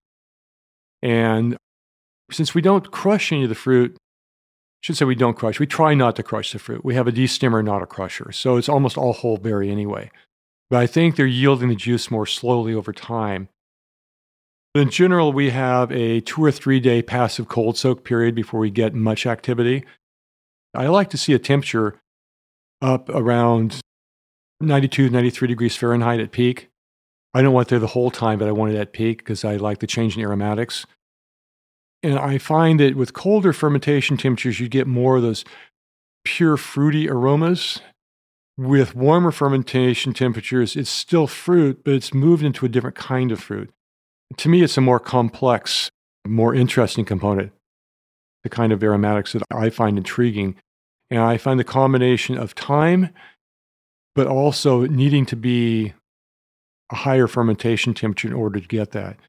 And since we don't crush any of the fruit, I should say we don't crush. We try not to crush the fruit. We have a destemmer, not a crusher. So it's almost all whole berry anyway. But I think they're yielding the juice more slowly over time. In general, we have a two or three day passive cold soak period before we get much activity. I like to see a temperature up around ninety-two, ninety-three degrees Fahrenheit at peak. I don't want it there the whole time, but I want it at peak because I like the change in aromatics. And I find that with colder fermentation temperatures, you get more of those pure fruity aromas. With warmer fermentation temperatures, it's still fruit, but it's moved into a different kind of fruit. To me, it's a more complex, more interesting component, the kind of aromatics that I find intriguing. And I find the combination of time, but also needing to be a higher fermentation temperature in order to get that.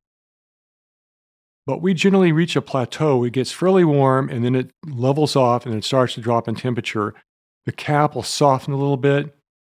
But we generally reach a plateau. It gets fairly warm, and then it levels off, and it starts to drop in temperature. The cap will soften a little bit.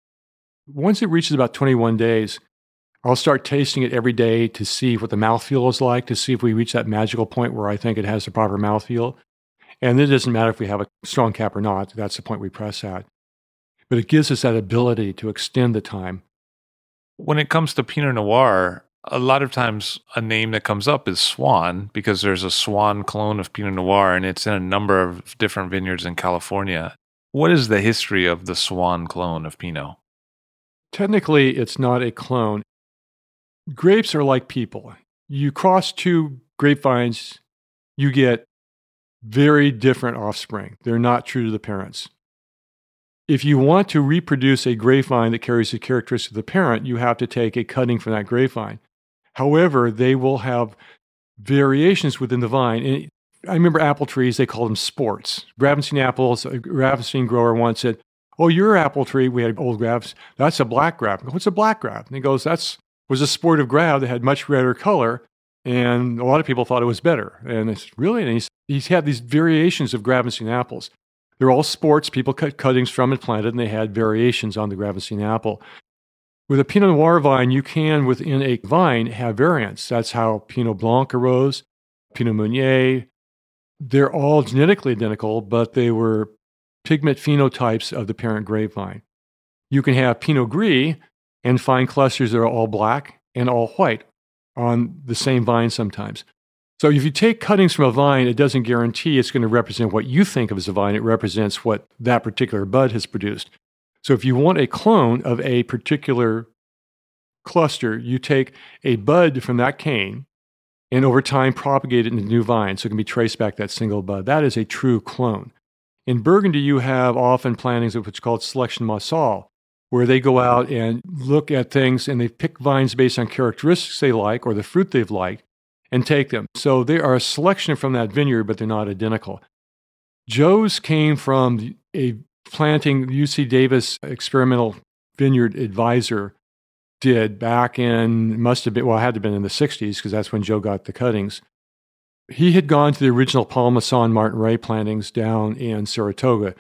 Once it reaches about twenty-one days, I'll start tasting it every day to see what the mouthfeel is like, to see if we reach that magical point where I think it has the proper mouthfeel. And it doesn't matter if we have a strong cap or not. That's the point we press at. But it gives us that ability to extend the time. When it comes to Pinot Noir, a lot of times a name that comes up is Swan, because there's a Swan clone of Pinot Noir, and it's in a number of different vineyards in California. What is the history of the Swan clone of Pinot? Technically, it's not a clone. Grapes are like people. You cross two grapevines, you get very different offspring. They're not true to the parents. If you want to reproduce a grapevine that carries the characteristics of the parent, you have to take a cutting from that grapevine. However, they will have variations within the vine. And I remember apple trees, they call them sports. Gravenstein apples, a Gravenstein grower once said, "Oh, your apple tree," we had old grabs, "that's a black grab." What's a black grab? And he goes, that's was a sport of grab that had much redder color, and a lot of people thought it was better. And it's really, and he's, he's had these variations of Gravenstein apples. They're all sports. People cut cuttings from and planted, and they had variations on the Gravenstein apple. With a Pinot Noir vine, you can, within a vine, have variants. That's how Pinot Blanc arose, Pinot Meunier. They're all genetically identical, but they were pigment phenotypes of the parent grapevine. You can have Pinot Gris and find clusters that are all black and all white on the same vine sometimes. So if you take cuttings from a vine, it doesn't guarantee it's going to represent what you think of as a vine. It represents what that particular bud has produced. So if you want a clone of a particular cluster, you take a bud from that cane and over time propagate it into new vines so it can be traced back to that single bud. That is a true clone. In Burgundy, you have often plantings of what's called selection massal, where they go out and look at things and they pick vines based on characteristics they like or the fruit they've liked and take them. So they are a selection from that vineyard, but they're not identical. Joe's came from a planting U C Davis experimental vineyard advisor did back in, must have been, well, it had to have been in the sixties because that's when Joe got the cuttings. He had gone to the original Paul Masson Martin Ray plantings down in Saratoga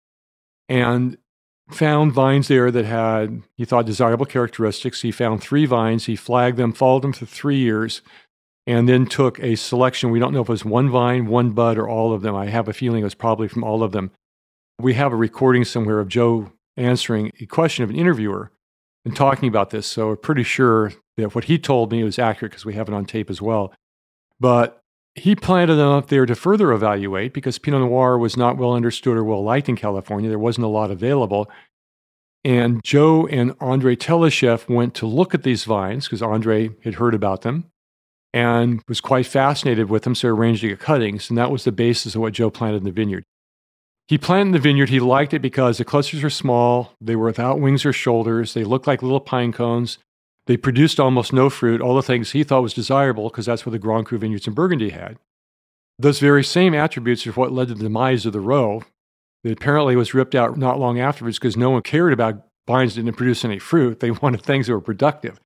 and found vines there that had, he thought, desirable characteristics. He found three vines. He flagged them, followed them for three years, and then took a selection. We don't know if it was one vine, one bud, or all of them. I have a feeling it was probably from all of them. We have a recording somewhere of Joe answering a question of an interviewer and talking about this, so we're pretty sure that what he told me was accurate because we have it on tape as well. But he planted them up there to further evaluate because Pinot Noir was not well understood or well liked in California. There wasn't a lot available. And Joe and Andre Telesheff went to look at these vines because Andre had heard about them and was quite fascinated with them, so arranged to get cuttings. And that was the basis of what Joe planted in the vineyard. He planted in the vineyard. He liked it because the clusters were small. They were without wings or shoulders. They looked like little pine cones. They produced almost no fruit, all the things he thought was desirable because that's what the Grand Cru vineyards in Burgundy had. Those very same attributes are what led to the demise of the row. It apparently was ripped out not long afterwards because no one cared about vines that didn't produce any fruit. They wanted things that were productive.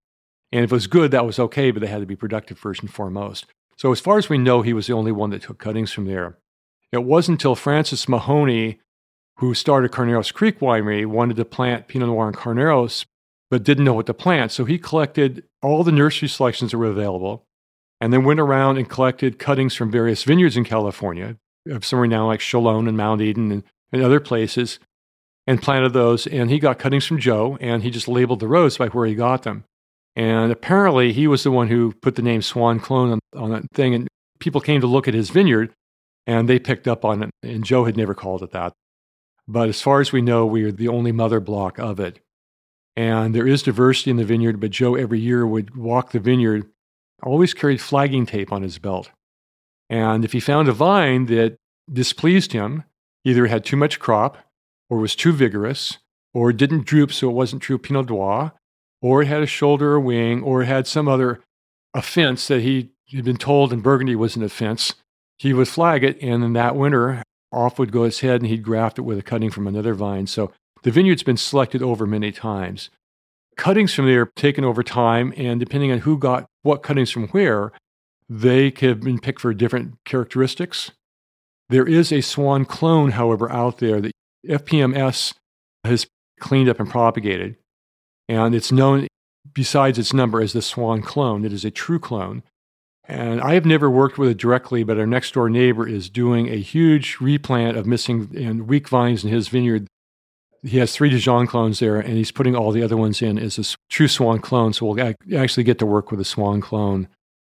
And if it was good, that was okay, but they had to be productive first and foremost. So as far as we know, he was the only one that took cuttings from there. It wasn't until Francis Mahoney, who started Carneros Creek Winery, wanted to plant Pinot Noir in Carneros, but didn't know what to plant. So he collected all the nursery selections that were available and then went around and collected cuttings from various vineyards in California, of somewhere now like Chalon and Mount Eden and, and other places, and planted those. And he got cuttings from Joe, and he just labeled the rows by where he got them. And apparently he was the one who put the name Swan Clone on, on that thing. And people came to look at his vineyard, and they picked up on it. And Joe had never called it that. But as far as we know, we are the only mother block of it. And there is diversity in the vineyard, but Joe every year would walk the vineyard, always carried flagging tape on his belt. And if he found a vine that displeased him, either it had too much crop, or was too vigorous, or didn't droop so it wasn't true Pinot Noir, or it had a shoulder or wing, or it had some other offense that he had been told in Burgundy was an offense, he would flag it, and in that winter, off would go his head, and he'd graft it with a cutting from another vine. So the vineyard's been selected over many times. Cuttings from there taken over time, and depending on who got what cuttings from where, they could have been picked for different characteristics. There is a Swan clone, however, out there that F P M S has cleaned up and propagated, and it's known, besides its number, as the Swan clone. It is a true clone. And I have never worked with it directly, but our next door neighbor is doing a huge replant of missing and weak vines in his vineyard. He has three Dijon clones there, and he's putting all the other ones in as a true Swan clone. So we'll actually get to work with a Swan clone.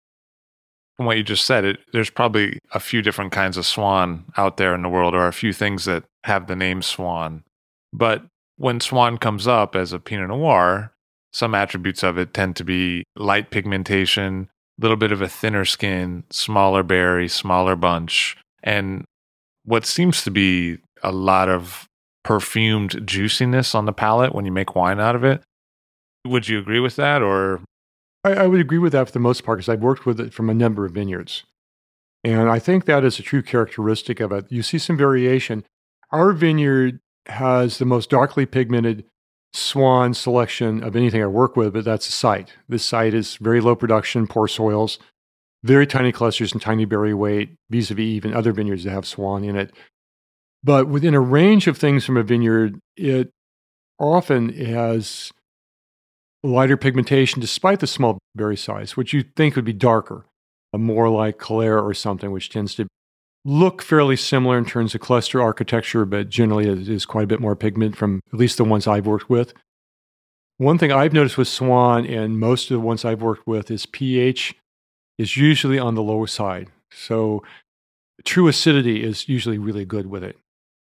From what you just said, it, there's probably a few different kinds of Swan out there in the world, or a few things that have the name Swan. But when Swan comes up as a Pinot Noir, some attributes of it tend to be light pigmentation, a little bit of a thinner skin, smaller berry, smaller bunch, and what seems to be a lot of perfumed juiciness on the palate when you make wine out of it. Would you agree with that, or? I, I would agree with that for the most part, because I've worked with it from a number of vineyards. And I think that is a true characteristic of it. You see some variation. Our vineyard has the most darkly pigmented Swan selection of anything I work with, but that's the site. This site is very low production, poor soils, very tiny clusters and tiny berry weight, vis-a-vis even other vineyards that have Swan in it. But within a range of things from a vineyard, it often has lighter pigmentation despite the small berry size, which you'd think would be darker, more like Calera or something, which tends to look fairly similar in terms of cluster architecture, but generally it is quite a bit more pigment from at least the ones I've worked with. One thing I've noticed with Swan and most of the ones I've worked with is pH is usually on the lower side. So true acidity is usually really good with it.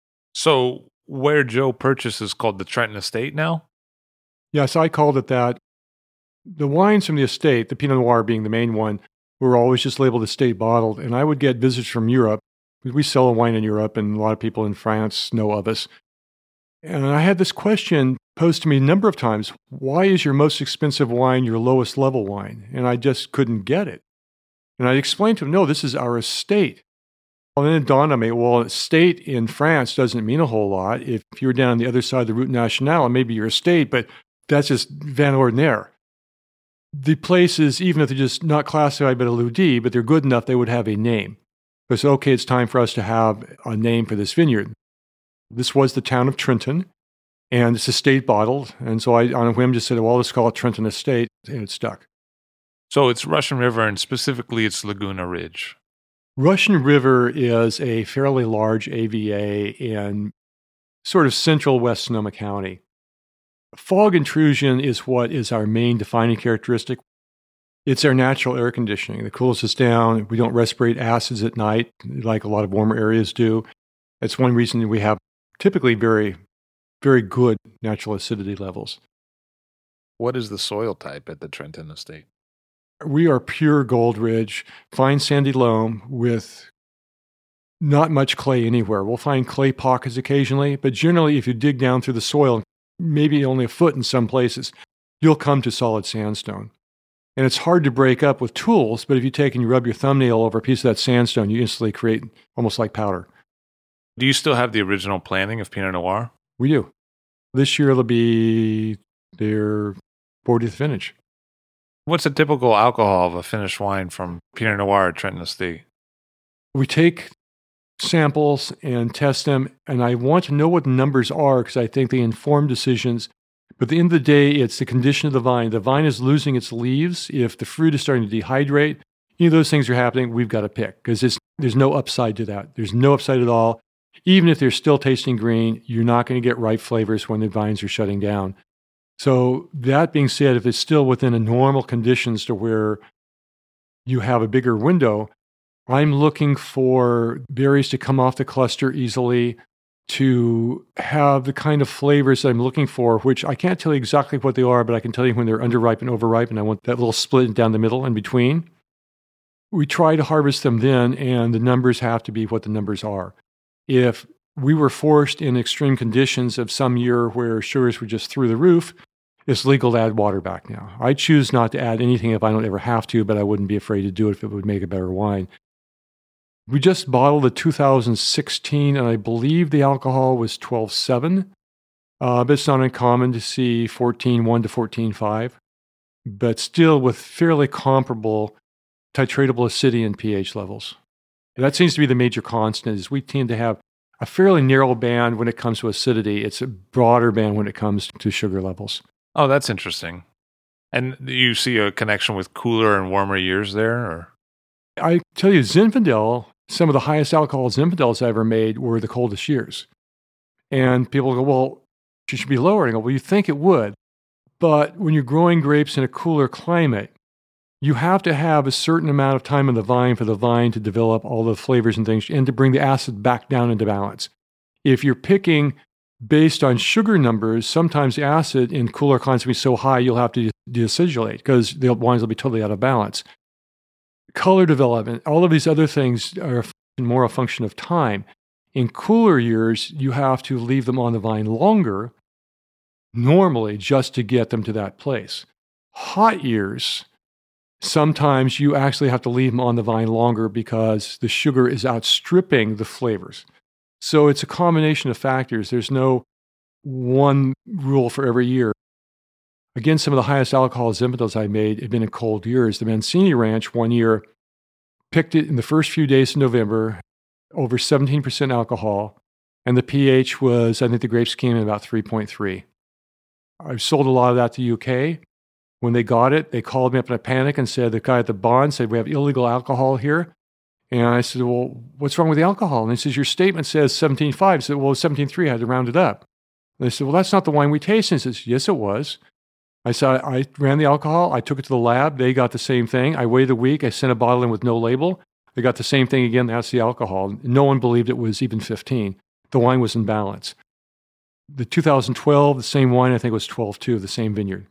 So where Joe purchased is called the Trenton Estate now? Yes, I called it that. The wines from the estate, the Pinot Noir being the main one, were always just labeled estate bottled. And I would get visitors from Europe. We sell a wine in Europe, and a lot of people in France know of us. And I had this question posed to me a number of times. Why is your most expensive wine your lowest level wine? And I just couldn't get it. And I explained to them, no, this is our estate. Well, then it dawned on me, well, estate in France doesn't mean a whole lot. If you're down on the other side of the Route Nationale, it may be your estate, but that's just Van Ordinaire. The places, even if they're just not classified by the L U D, but they're good enough, they would have a name. Because, okay, it's time for us to have a name for this vineyard. This was the town of Trenton, and it's estate bottled. And so I, on a whim, just said, well, let's call it Trenton Estate, and it stuck. So it's Russian River, and specifically it's Laguna Ridge. Russian River is a fairly large A V A in sort of central West Sonoma County. Fog intrusion is what is our main defining characteristic. It's our natural air conditioning. It cools us down. We don't respirate acids at night like a lot of warmer areas do. That's one reason we have typically very, very good natural acidity levels. What is the soil type at the Trenton Estate? We are pure Gold Ridge, fine sandy loam with not much clay anywhere. We'll find clay pockets occasionally, but generally if you dig down through the soil, maybe only a foot in some places, you'll come to solid sandstone. And it's hard to break up with tools, but if you take and you rub your thumbnail over a piece of that sandstone, you instantly create almost like powder. Do you still have the original planting of Pinot Noir? We do. This year it'll be their fortieth vintage. What's a typical alcohol of a finished wine from Pinot Noir at Trenton Estate? We take samples and test them, and I want to know what the numbers are because I think they inform decisions. But at the end of the day, it's the condition of the vine. The vine is losing its leaves. If the fruit is starting to dehydrate, any of those things are happening, we've got to pick because there's no upside to that. There's no upside at all. Even if they're still tasting green, you're not going to get ripe flavors when the vines are shutting down. So that being said, if it's still within a normal conditions to where you have a bigger window, I'm looking for berries to come off the cluster easily, to have the kind of flavors I'm looking for, which I can't tell you exactly what they are, but I can tell you when they're underripe and overripe, and I want that little split down the middle in between. We try to harvest them then, and the numbers have to be what the numbers are. If we were forced in extreme conditions of some year where sugars were just through the roof, it's legal to add water back now. I choose not to add anything if I don't ever have to, but I wouldn't be afraid to do it if it would make a better wine. We just bottled a two thousand sixteen, and I believe the alcohol was twelve point seven. Uh, but it's not uncommon to see fourteen point one to fourteen point five, but still with fairly comparable titratable acidity and pH levels. And that seems to be the major constant, is we tend to have a fairly narrow band when it comes to acidity. It's a broader band when it comes to sugar levels. Oh, that's interesting. And you see a connection with cooler and warmer years there? Or? I tell you, Zinfandel, some of the highest alcohol Zinfandels I ever made were the coldest years. And people go, well, it should be lower. And I go, well, you think it would. But when you're growing grapes in a cooler climate, you have to have a certain amount of time on the vine for the vine to develop all the flavors and things and to bring the acid back down into balance. If you're picking based on sugar numbers, sometimes the acid in cooler climates will be so high you'll have to deacidulate because the wines will be totally out of balance. Color development, all of these other things are more a function of time. In cooler years, you have to leave them on the vine longer, normally just to get them to that place. Hot years, sometimes you actually have to leave them on the vine longer because the sugar is outstripping the flavors. So it's a combination of factors. There's no one rule for every year. Again, some of the highest alcohol Zinfandels I made had been in cold years. The Mancini Ranch one year picked it in the first few days of November, over seventeen percent alcohol, and the pH was, I think the grapes came in about three point three. I've sold a lot of that to the U K. When they got it, they called me up in a panic and said, the guy at the bond said, we have illegal alcohol here. And I said, well, what's wrong with the alcohol? And he says, your statement says seventeen point five. I said, well, seventeen point three, I had to round it up. And they said, well, that's not the wine we tasted. And he says, yes, it was. I said, I ran the alcohol. I took it to the lab. They got the same thing. I waited a week. I sent a bottle in with no label. They got the same thing again. That's the alcohol. No one believed it was even fifteen. The wine was in balance. The two thousand twelve, the same wine, I think was twelve point two, the same vineyard.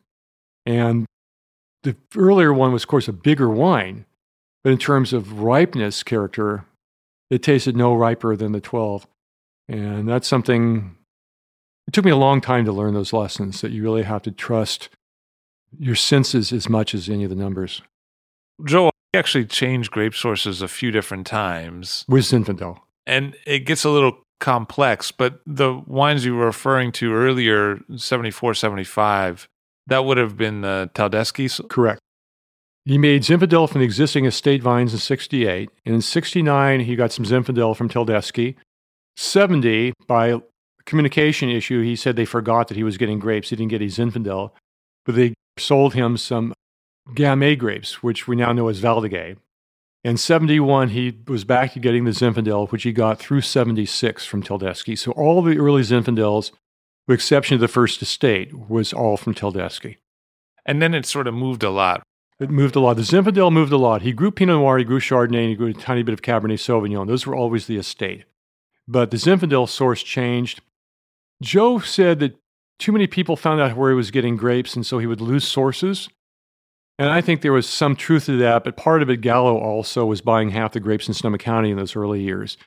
And the earlier one was, of course, a bigger wine. But in terms of ripeness character, it tasted no riper than the twelve. And that's something, it took me a long time to learn those lessons, that you really have to trust your senses as much as any of the numbers. Joel, I actually changed grape sources a few different times. With Zinfandel. And it gets a little complex, but the wines you were referring to earlier, seventy-four, seventy-five, that would have been the Taldeschi? Correct. He made Zinfandel from the existing estate vines in sixty-eight. And in sixty-nine, he got some Zinfandel from Taldeschi. seventy, by communication issue, he said they forgot that he was getting grapes. He didn't get his Zinfandel. But they sold him some Gamay grapes, which we now know as Valdegay. In seventy-one, he was back to getting the Zinfandel, which he got through seventy-six from Taldeschi. So all the early Zinfandels, with exception of the first estate, was all from Taldeschi. And then it sort of moved a lot. It moved a lot. The Zinfandel moved a lot. He grew Pinot Noir, he grew Chardonnay, and he grew a tiny bit of Cabernet Sauvignon. Those were always the estate. But the Zinfandel source changed. Joe said that too many people found out where he was getting grapes, and so he would lose sources. And I think there was some truth to that, but part of it, Gallo also was buying half the grapes in Sonoma County in those early years.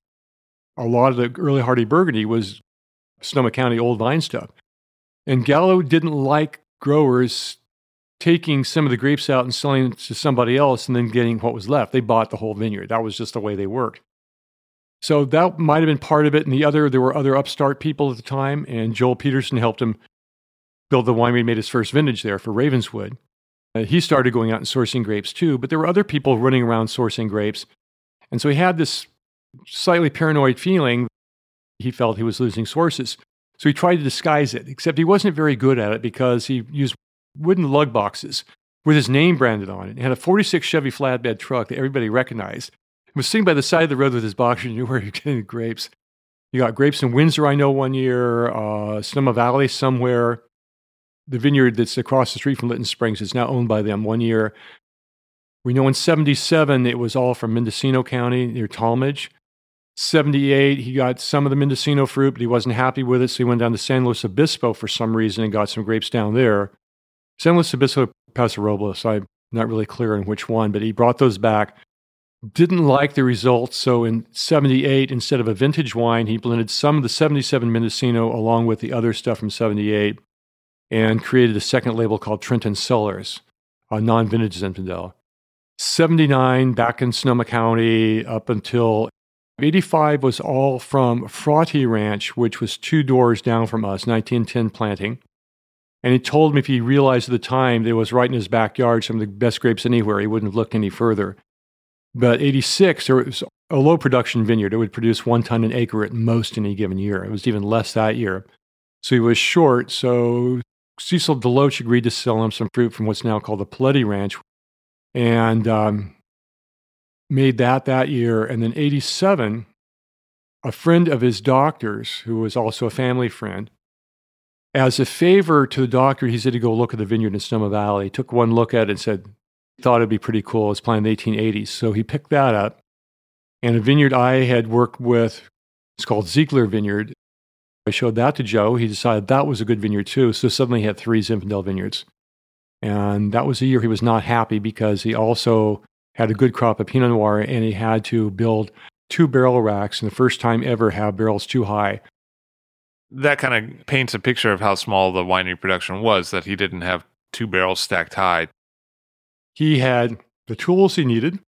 A lot of the early Hardy Burgundy was Sonoma County old vine stuff. And Gallo didn't like growers taking some of the grapes out and selling it to somebody else and then getting what was left. They bought the whole vineyard. That was just the way they worked. So that might have been part of it. And the other, there were other upstart people at the time, and Joel Peterson helped him build the winery, made his first vintage there for Ravenswood. Uh, he started going out and sourcing grapes too, but there were other people running around sourcing grapes. And so he had this slightly paranoid feeling. He felt he was losing sources. So he tried to disguise it, except he wasn't very good at it because he used wooden lug boxes with his name branded on it. He had a forty-six Chevy flatbed truck that everybody recognized. He was sitting by the side of the road with his box, and you knew where he was getting the grapes. You got grapes in Windsor, I know, one year, uh, Sonoma Valley somewhere. The vineyard that's across the street from Lytton Springs is now owned by them one year. We know in seventy-seven, it was all from Mendocino County near Talmadge. seventy-eight, he got some of the Mendocino fruit, but he wasn't happy with it, so he went down to San Luis Obispo for some reason and got some grapes down there. San Luis Obispo, Paso Robles, I'm not really clear on which one, but he brought those back. Didn't like the results, so in seventy-eight, instead of a vintage wine, he blended some of the seventy-seven Mendocino along with the other stuff from seventy-eight and created a second label called Trenton Cellars, a non-vintage Zinfandel. seventy-nine, back in Sonoma County, up until eighty-five was all from Fraughty Ranch, which was two doors down from us, nineteen ten planting. And he told me if he realized at the time that it was right in his backyard, some of the best grapes anywhere, he wouldn't have looked any further. But eighty-six, there was a low production vineyard. It would produce one ton an acre at most in any given year. It was even less that year. So he was short. So Cecil Deloach agreed to sell him some fruit from what's now called the Paletti Ranch, and um, made that that year. And then eighty-seven, a friend of his doctor's, who was also a family friend, as a favor to the doctor, he said to go look at the vineyard in Sonoma Valley. He took one look at it and said, thought it'd be pretty cool. It was planted in the eighteen eighties. So he picked that up. And a vineyard I had worked with, it's called Ziegler Vineyard. I showed that to Joe. He decided that was a good vineyard too. So suddenly he had three Zinfandel vineyards. And that was a year he was not happy because he also had a good crop of Pinot Noir and he had to build two barrel racks and the first time ever have barrels too high. That kind of paints a picture of how small the winery production was, that he didn't have two barrels stacked high. He had the tools he needed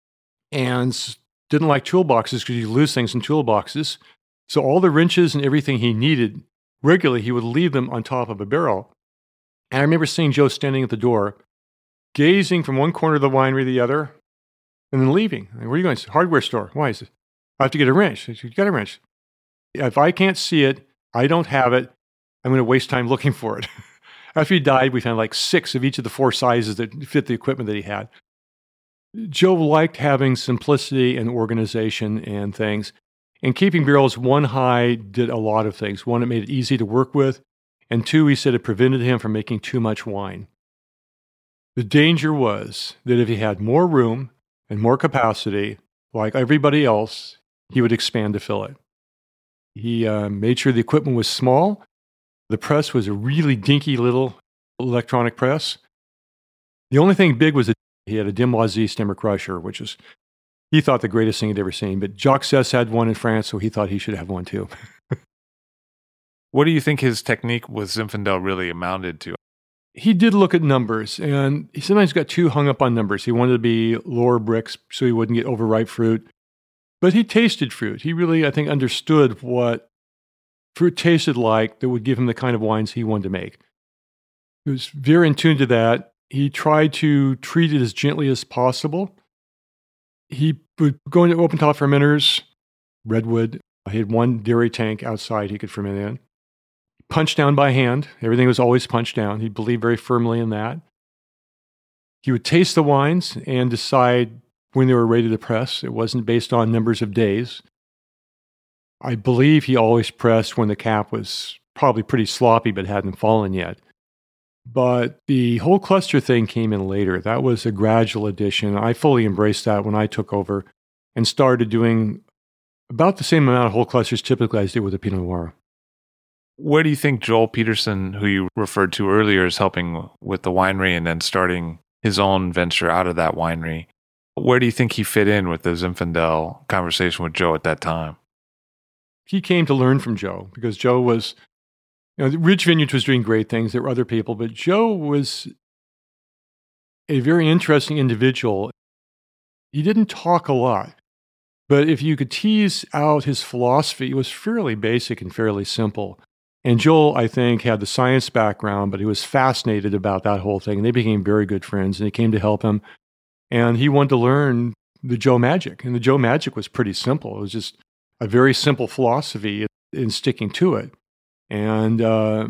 and didn't like toolboxes because you lose things in toolboxes. So all the wrenches and everything he needed, regularly he would leave them on top of a barrel. And I remember seeing Joe standing at the door, gazing from one corner of the winery to the other, and then leaving. Where are you going? Hardware store. Why is it? I have to get a wrench. You got a wrench. If I can't see it, I don't have it, I'm going to waste time looking for it. After he died, we found like six of each of the four sizes that fit the equipment that he had. Joe liked having simplicity and organization and things. And keeping barrels one high did a lot of things. One, it made it easy to work with. And two, he said it prevented him from making too much wine. The danger was that if he had more room and more capacity, like everybody else, he would expand to fill it. He uh, made sure the equipment was small. The press was a really dinky little electronic press. The only thing big was that he had a Demoiselle stemmer crusher, which is, he thought the greatest thing he'd ever seen. But Jacques Cess had one in France, so he thought he should have one too. What do you think his technique with Zinfandel really amounted to? He did look at numbers, and he sometimes got too hung up on numbers. He wanted to be lower bricks so he wouldn't get overripe fruit. But he tasted fruit. He really, I think, understood what fruit tasted like that would give him the kind of wines he wanted to make. He was very in tune to that. He tried to treat it as gently as possible. He would go into open top fermenters, redwood. He had one dairy tank outside he could ferment in. Punched down by hand. Everything was always punched down. He believed very firmly in that. He would taste the wines and decide when they were ready to press. It wasn't based on numbers of days. I believe he always pressed when the cap was probably pretty sloppy but hadn't fallen yet. But the whole cluster thing came in later. That was a gradual addition. I fully embraced that when I took over and started doing about the same amount of whole clusters typically as I did with the Pinot Noir. Where do you think Joel Peterson, who you referred to earlier, is helping with the winery and then starting his own venture out of that winery? Where do you think he fit in with the Zinfandel conversation with Joe at that time? He came to learn from Joe because Joe was, you know, Ridge Vineyards was doing great things. There were other people, but Joe was a very interesting individual. He didn't talk a lot, but if you could tease out his philosophy, it was fairly basic and fairly simple. And Joel, I think, had the science background, but he was fascinated about that whole thing. And they became very good friends, and he came to help him. And he wanted to learn the Joe magic. And the Joe magic was pretty simple. It was just a very simple philosophy in sticking to it. And uh,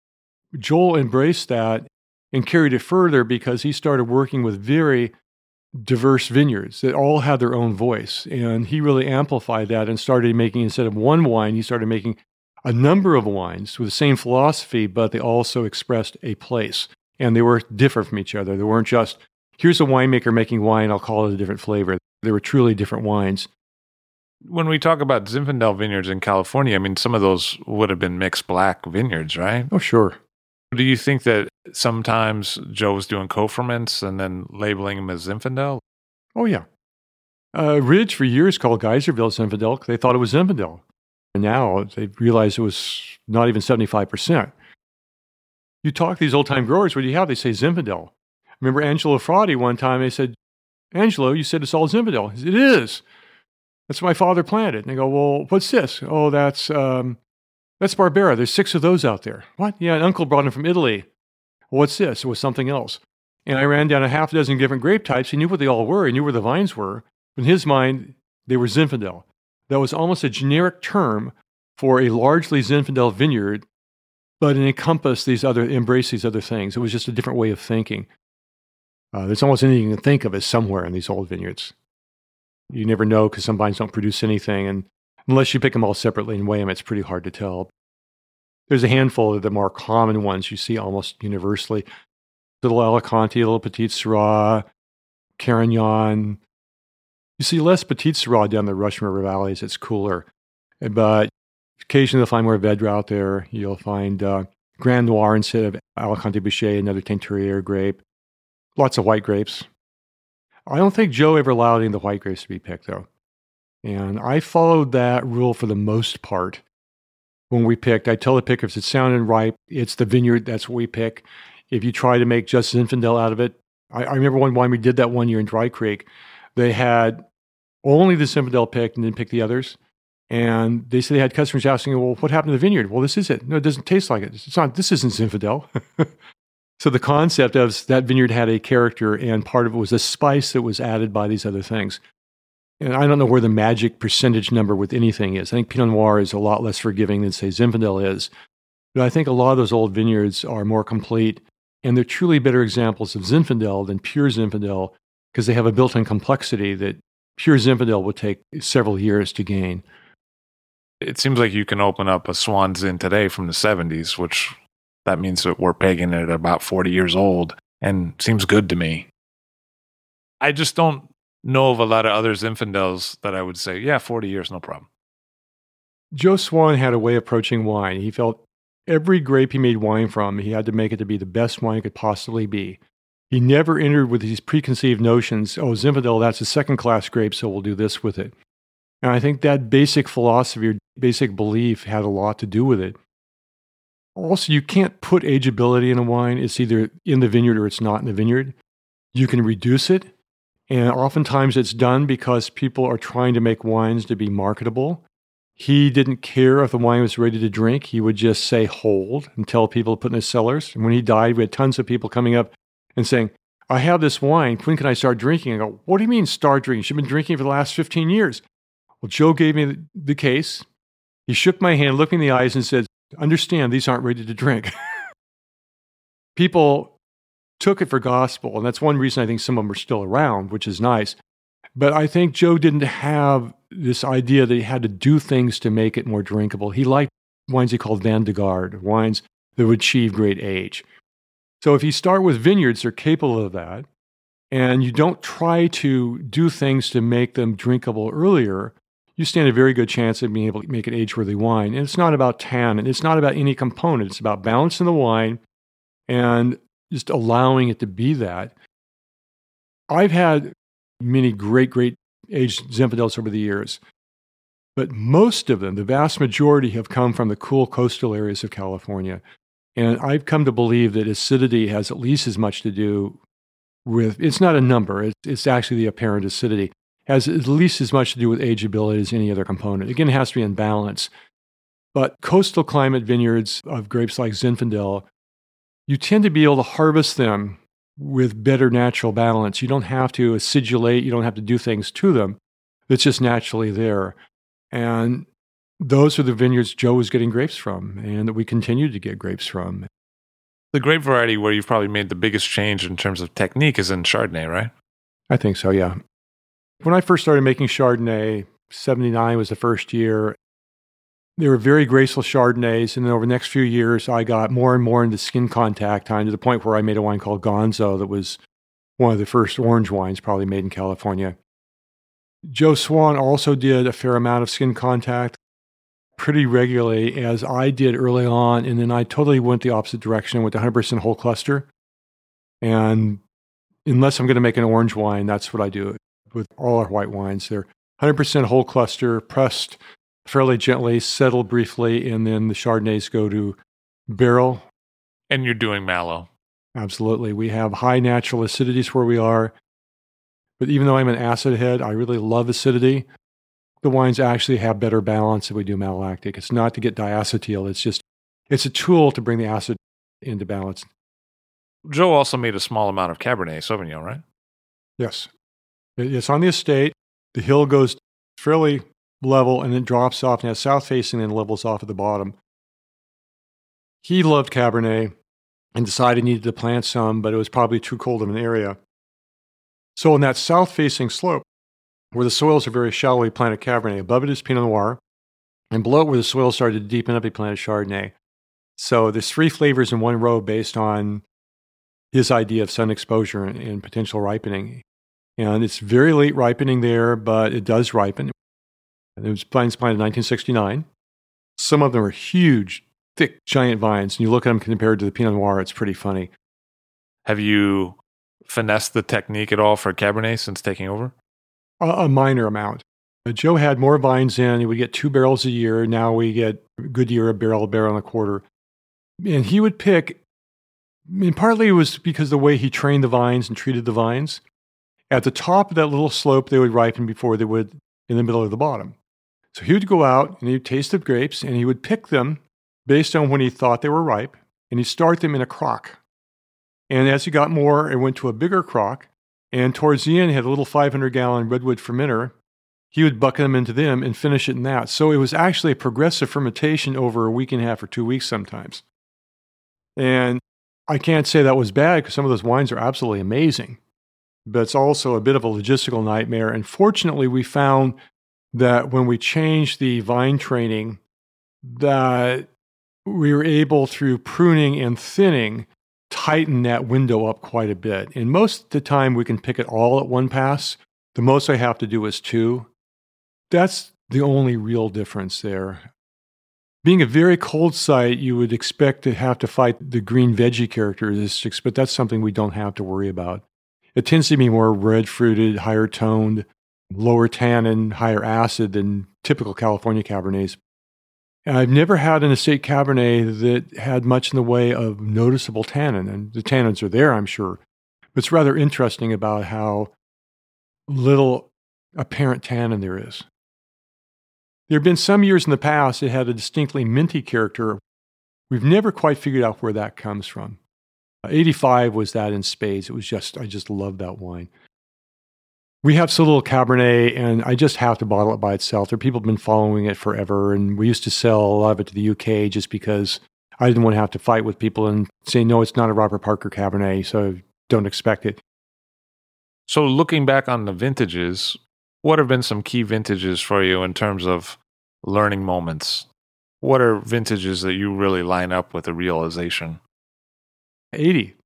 Joel embraced that and carried it further because he started working with very diverse vineyards that all had their own voice. And he really amplified that and started making, instead of one wine, he started making a number of wines with the same philosophy, but they also expressed a place. And they were different from each other. They weren't just, here's a winemaker making wine, I'll call it a different flavor. They were truly different wines. When we talk about Zinfandel vineyards in California, I mean, some of those would have been mixed black vineyards, right? Oh, sure. Do you think that sometimes Joe was doing co-ferments and then labeling them as Zinfandel? Oh, yeah. Uh, Ridge for years called Geyserville Zinfandel. They thought it was Zinfandel. And now they realize it was not even seventy-five percent. You talk to these old-time growers, what do you have? They say Zinfandel. I remember Angelo Frati one time, they said, Angelo, you said it's all Zinfandel. He said, it is. That's what my father planted. And they go, well, what's this? Oh, that's um, that's Barbera. There's six of those out there. What? Yeah, an uncle brought them from Italy. Well, what's this? It was something else. And I ran down a half dozen different grape types. He knew what they all were. He knew where the vines were. In his mind, they were Zinfandel. That was almost a generic term for a largely Zinfandel vineyard, but it encompassed these other, embraced these other things. It was just a different way of thinking. Uh, there's almost anything you can think of as somewhere in these old vineyards. You never know because some vines don't produce anything, and unless you pick them all separately and weigh them, it's pretty hard to tell. There's a handful of the more common ones you see almost universally. Little Alicante, little Petit Syrah, Carignan. You see less Petit Syrah down the Russian River valleys. It's cooler. But occasionally you'll find more Vedra out there. You'll find uh, Grand Noir instead of Alicante Bouschet, another Teinturier grape. Lots of white grapes. I don't think Joe ever allowed any of the white grapes to be picked, though. And I followed that rule for the most part. When we picked, I tell the pickers, it's sounding ripe. It's the vineyard. That's what we pick. If you try to make just Zinfandel out of it, I, I remember one wine we did that one year in Dry Creek. They had only the Zinfandel picked and didn't pick the others. And they said they had customers asking, well, what happened to the vineyard? Well, this is it. No, it doesn't taste like it. It's not, this isn't Zinfandel. So the concept of that vineyard had a character, and part of it was a spice that was added by these other things. And I don't know where the magic percentage number with anything is. I think Pinot Noir is a lot less forgiving than, say, Zinfandel is. But I think a lot of those old vineyards are more complete, and they're truly better examples of Zinfandel than pure Zinfandel because they have a built-in complexity that pure Zinfandel would take several years to gain. It seems like you can open up a Swan Zin today from the seventies, which that means that we're pegging it at about forty years old, and seems good to me. I just don't know of a lot of other Zinfandels that I would say, yeah, forty years, no problem. Joe Swan had a way of approaching wine. He felt every grape he made wine from, he had to make it to be the best wine it could possibly be. He never entered with these preconceived notions, oh, Zinfandel, that's a second-class grape, so we'll do this with it. And I think that basic philosophy or basic belief had a lot to do with it. Also, you can't put ageability in a wine. It's either in the vineyard or it's not in the vineyard. You can reduce it, and oftentimes it's done because people are trying to make wines to be marketable. He didn't care if the wine was ready to drink. He would just say hold and tell people to put in his cellars. And when he died, we had tons of people coming up and saying, I have this wine. When can I start drinking? I go, what do you mean start drinking? You've been drinking for the last fifteen years. Well, Joe gave me the case. He shook my hand, looked me in the eyes, and said, understand, these aren't ready to drink. People took it for gospel, and that's one reason I think some of them are still around, which is nice. But I think Joe didn't have this idea that he had to do things to make it more drinkable. He liked wines he called Vin de Garde, wines that would achieve great age. So if you start with vineyards, they're capable of that, and you don't try to do things to make them drinkable earlier, you stand a very good chance of being able to make an age-worthy wine. And it's not about tannin. It's not about any component. It's about balancing the wine and just allowing it to be that. I've had many great, great aged Zinfandels over the years, but most of them, the vast majority, have come from the cool coastal areas of California. And I've come to believe that acidity has at least as much to do with, it's not a number, it's, it's actually the apparent acidity, has at least as much to do with ageability as any other component. Again, it has to be in balance. But coastal climate vineyards of grapes like Zinfandel, you tend to be able to harvest them with better natural balance. You don't have to acidulate, you don't have to do things to them. It's just naturally there. And those are the vineyards Joe was getting grapes from and that we continue to get grapes from. The grape variety where you've probably made the biggest change in terms of technique is in Chardonnay, right? I think so, yeah. When I first started making Chardonnay, seventy-nine was the first year. They were very graceful Chardonnays, and then over the next few years, I got more and more into skin contact time to the point where I made a wine called Gonzo that was one of the first orange wines probably made in California. Joe Swan also did a fair amount of skin contact pretty regularly, as I did early on, and then I totally went the opposite direction with one hundred percent whole cluster. And unless I'm going to make an orange wine, that's what I do with all our white wines. They're one hundred percent whole cluster, pressed fairly gently, settled briefly, and then the Chardonnays go to barrel. And you're doing Malo. Absolutely. We have high natural acidities where we are. But even though I'm an acid head, I really love acidity. The wines actually have better balance if we do malolactic. It's not to get diacetyl. It's just, it's a tool to bring the acid into balance. Joe also made a small amount of Cabernet Sauvignon, right? Yes. It's on the estate. The hill goes fairly level and then drops off and has south facing and levels off at the bottom. He loved Cabernet and decided he needed to plant some, but it was probably too cold of an area. So in that south facing slope, where the soils are very shallow, he planted Cabernet. Above it is Pinot Noir, and below it, where the soil started to deepen up, he planted Chardonnay. So there's three flavors in one row based on his idea of sun exposure and, and potential ripening. And it's very late ripening there, but it does ripen. And it was vines planted in nineteen sixty-nine. Some of them are huge, thick, giant vines. And you look at them compared to the Pinot Noir, it's pretty funny. Have you finessed the technique at all for Cabernet since taking over? A, a minor amount. Uh, Joe had more vines in. He would get two barrels a year. Now we get a good year, a barrel, a barrel and a quarter. And he would pick, I mean, partly it was because of the way he trained the vines and treated the vines. At the top of that little slope, they would ripen before they would in the middle or the bottom. So he would go out and he'd taste the grapes and he would pick them based on when he thought they were ripe, and he'd start them in a crock. And as he got more, it went to a bigger crock. And towards the end, he had a little five hundred gallon redwood fermenter. He would bucket them into them and finish it in that. So it was actually a progressive fermentation over a week and a half or two weeks sometimes. And I can't say that was bad because some of those wines are absolutely amazing. But it's also a bit of a logistical nightmare. And fortunately, we found that when we changed the vine training, that we were able, through pruning and thinning, tighten that window up quite a bit. And most of the time, we can pick it all at one pass. The most I have to do is two. That's the only real difference there. Being a very cold site, you would expect to have to fight the green veggie characteristics, but that's something we don't have to worry about. It tends to be more red-fruited, higher toned, lower tannin, higher acid than typical California Cabernets. And I've never had an estate Cabernet that had much in the way of noticeable tannin, and the tannins are there, I'm sure. But it's rather interesting about how little apparent tannin there is. There have been some years in the past it had a distinctly minty character. We've never quite figured out where that comes from. eighty-five was that in spades. It was just, I just love that wine. We have so little Cabernet, and I just have to bottle it by itself. There are people who have been following it forever, and we used to sell a lot of it to the U K just because I didn't want to have to fight with people and say, no, it's not a Robert Parker Cabernet, so don't expect it. So looking back on the vintages, what have been some key vintages for you in terms of learning moments? What are vintages that you really line up with a realization? eighty.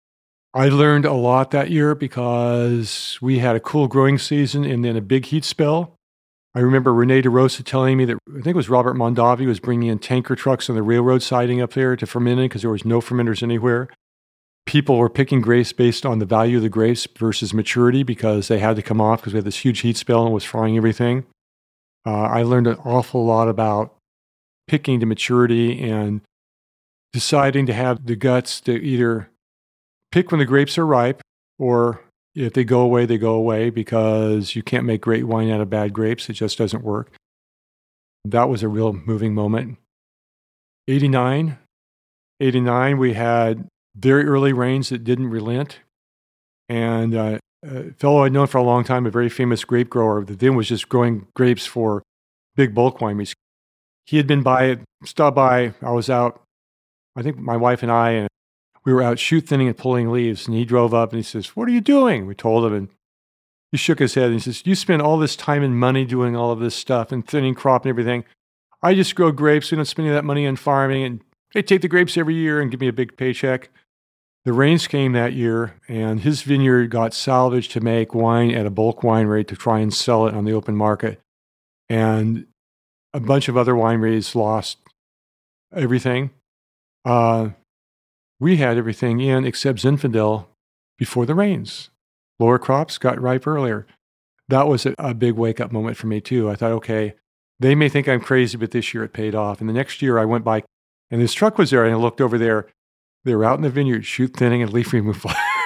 I learned a lot that year because we had a cool growing season and then a big heat spell. I remember Rene DeRosa telling me that, I think it was Robert Mondavi was bringing in tanker trucks on the railroad siding up there to ferment it because there was no fermenters anywhere. People were picking grapes based on the value of the grapes versus maturity because they had to come off because we had this huge heat spell and was frying everything. Uh, I learned an awful lot about picking to maturity and deciding to have the guts to either pick when the grapes are ripe, or if they go away, they go away because you can't make great wine out of bad grapes. It just doesn't work. That was a real moving moment. eighty-nine. eighty-nine, we had very early rains that didn't relent. And uh, a fellow I'd known for a long time, a very famous grape grower that then was just growing grapes for big bulk wineries. He had been by, stopped by, I was out, I think my wife and I, and we were out shoot thinning and pulling leaves. And he drove up and he says, "What are you doing?" We told him, and he shook his head and he says, "You spend all this time and money doing all of this stuff and thinning crop and everything. I just grow grapes. We don't spend any of that money on farming. And they take the grapes every year and give me a big paycheck." The rains came that year, and his vineyard got salvaged to make wine at a bulk wine rate to try and sell it on the open market. And a bunch of other wineries lost everything. Uh, we had everything in except Zinfandel before the rains. Lower crops got ripe earlier. That was a, a big wake-up moment for me, too. I thought, okay, they may think I'm crazy, but this year it paid off. And the next year I went by, and his truck was there, and I looked over there. They were out in the vineyard, shoot thinning and leaf removal.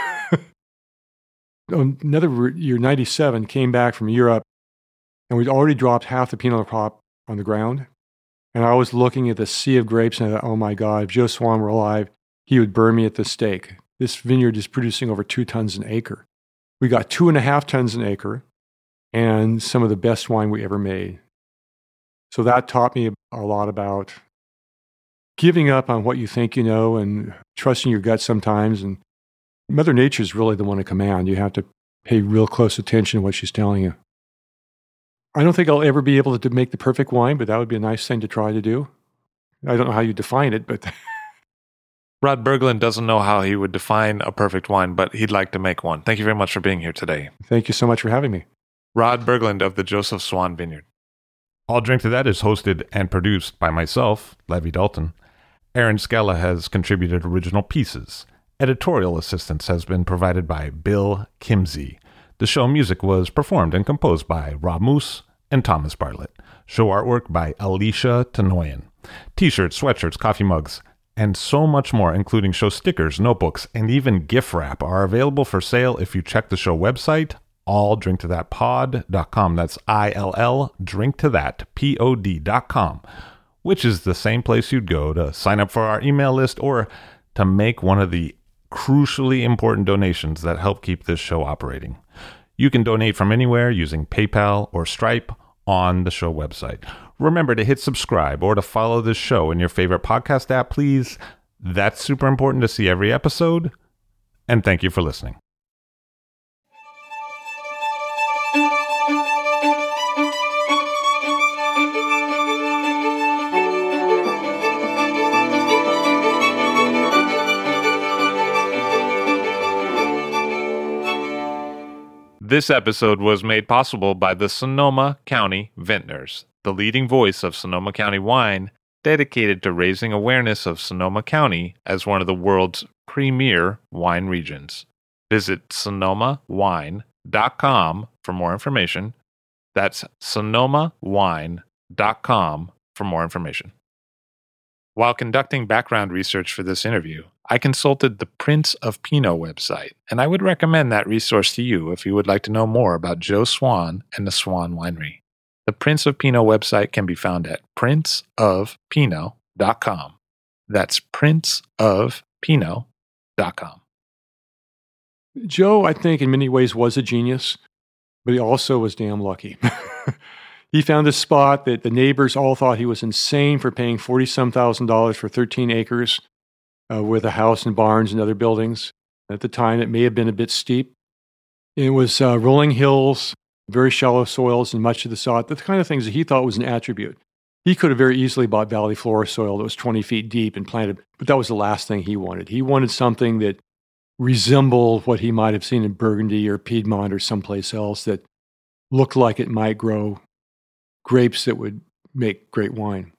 Another year, ninety-seven, came back from Europe, and we'd already dropped half the Pinot crop on the ground. And I was looking at the sea of grapes, and I thought, oh my God, if Joe Swan were alive, he would burn me at the stake. This vineyard is producing over two tons an acre. We got two and a half tons an acre, and some of the best wine we ever made. So that taught me a lot about giving up on what you think you know and trusting your gut sometimes. And Mother Nature is really the one to command. You have to pay real close attention to what she's telling you. I don't think I'll ever be able to make the perfect wine, but that would be a nice thing to try to do. I don't know how you define it, but... Rod Berglund doesn't know how he would define a perfect wine, but he'd like to make one. Thank you very much for being here today. Thank you so much for having me. Rod Berglund of the Joseph Swan Vineyard. I'll Drink to That is hosted and produced by myself, Levi Dalton. Aaron Scala has contributed original pieces. Editorial assistance has been provided by Bill Kimsey. The show music was performed and composed by Rob Moose and Thomas Bartlett. Show artwork by Alicia Tenoyan. T-shirts, sweatshirts, coffee mugs, and so much more, including show stickers, notebooks, and even gift wrap, are available for sale if you check the show website, all drink to that pod dot com. That's I L L, drink to that, P O D dot com, which is the same place you'd go to sign up for our email list or to make one of the crucially important donations that help keep this show operating. You can donate from anywhere using PayPal or Stripe on the show website. Remember to hit subscribe or to follow this show in your favorite podcast app, please. That's super important to see every episode. And thank you for listening. This episode was made possible by the Sonoma County Vintners, the leading voice of Sonoma County wine, dedicated to raising awareness of Sonoma County as one of the world's premier wine regions. Visit sonoma wine dot com for more information. That's sonoma wine dot com for more information. While conducting background research for this interview, I consulted the Prince of Pinot website, and I would recommend that resource to you if you would like to know more about Joe Swan and the Swan Winery. The Prince of Pinot website can be found at prince of pinot dot com. That's prince of pinot dot com. Joe, I think, in many ways was a genius, but he also was damn lucky. He found a spot that the neighbors all thought he was insane for paying forty-some thousand dollars for thirteen acres uh, with a house and barns and other buildings. At the time, it may have been a bit steep. It was uh, rolling hills, very shallow soils, and much of the sod, the kind of things that he thought was an attribute. He could have very easily bought valley floor soil that was twenty feet deep and planted, but that was the last thing he wanted. He wanted something that resembled what he might have seen in Burgundy or Piedmont or someplace else that looked like it might grow grapes that would make great wine.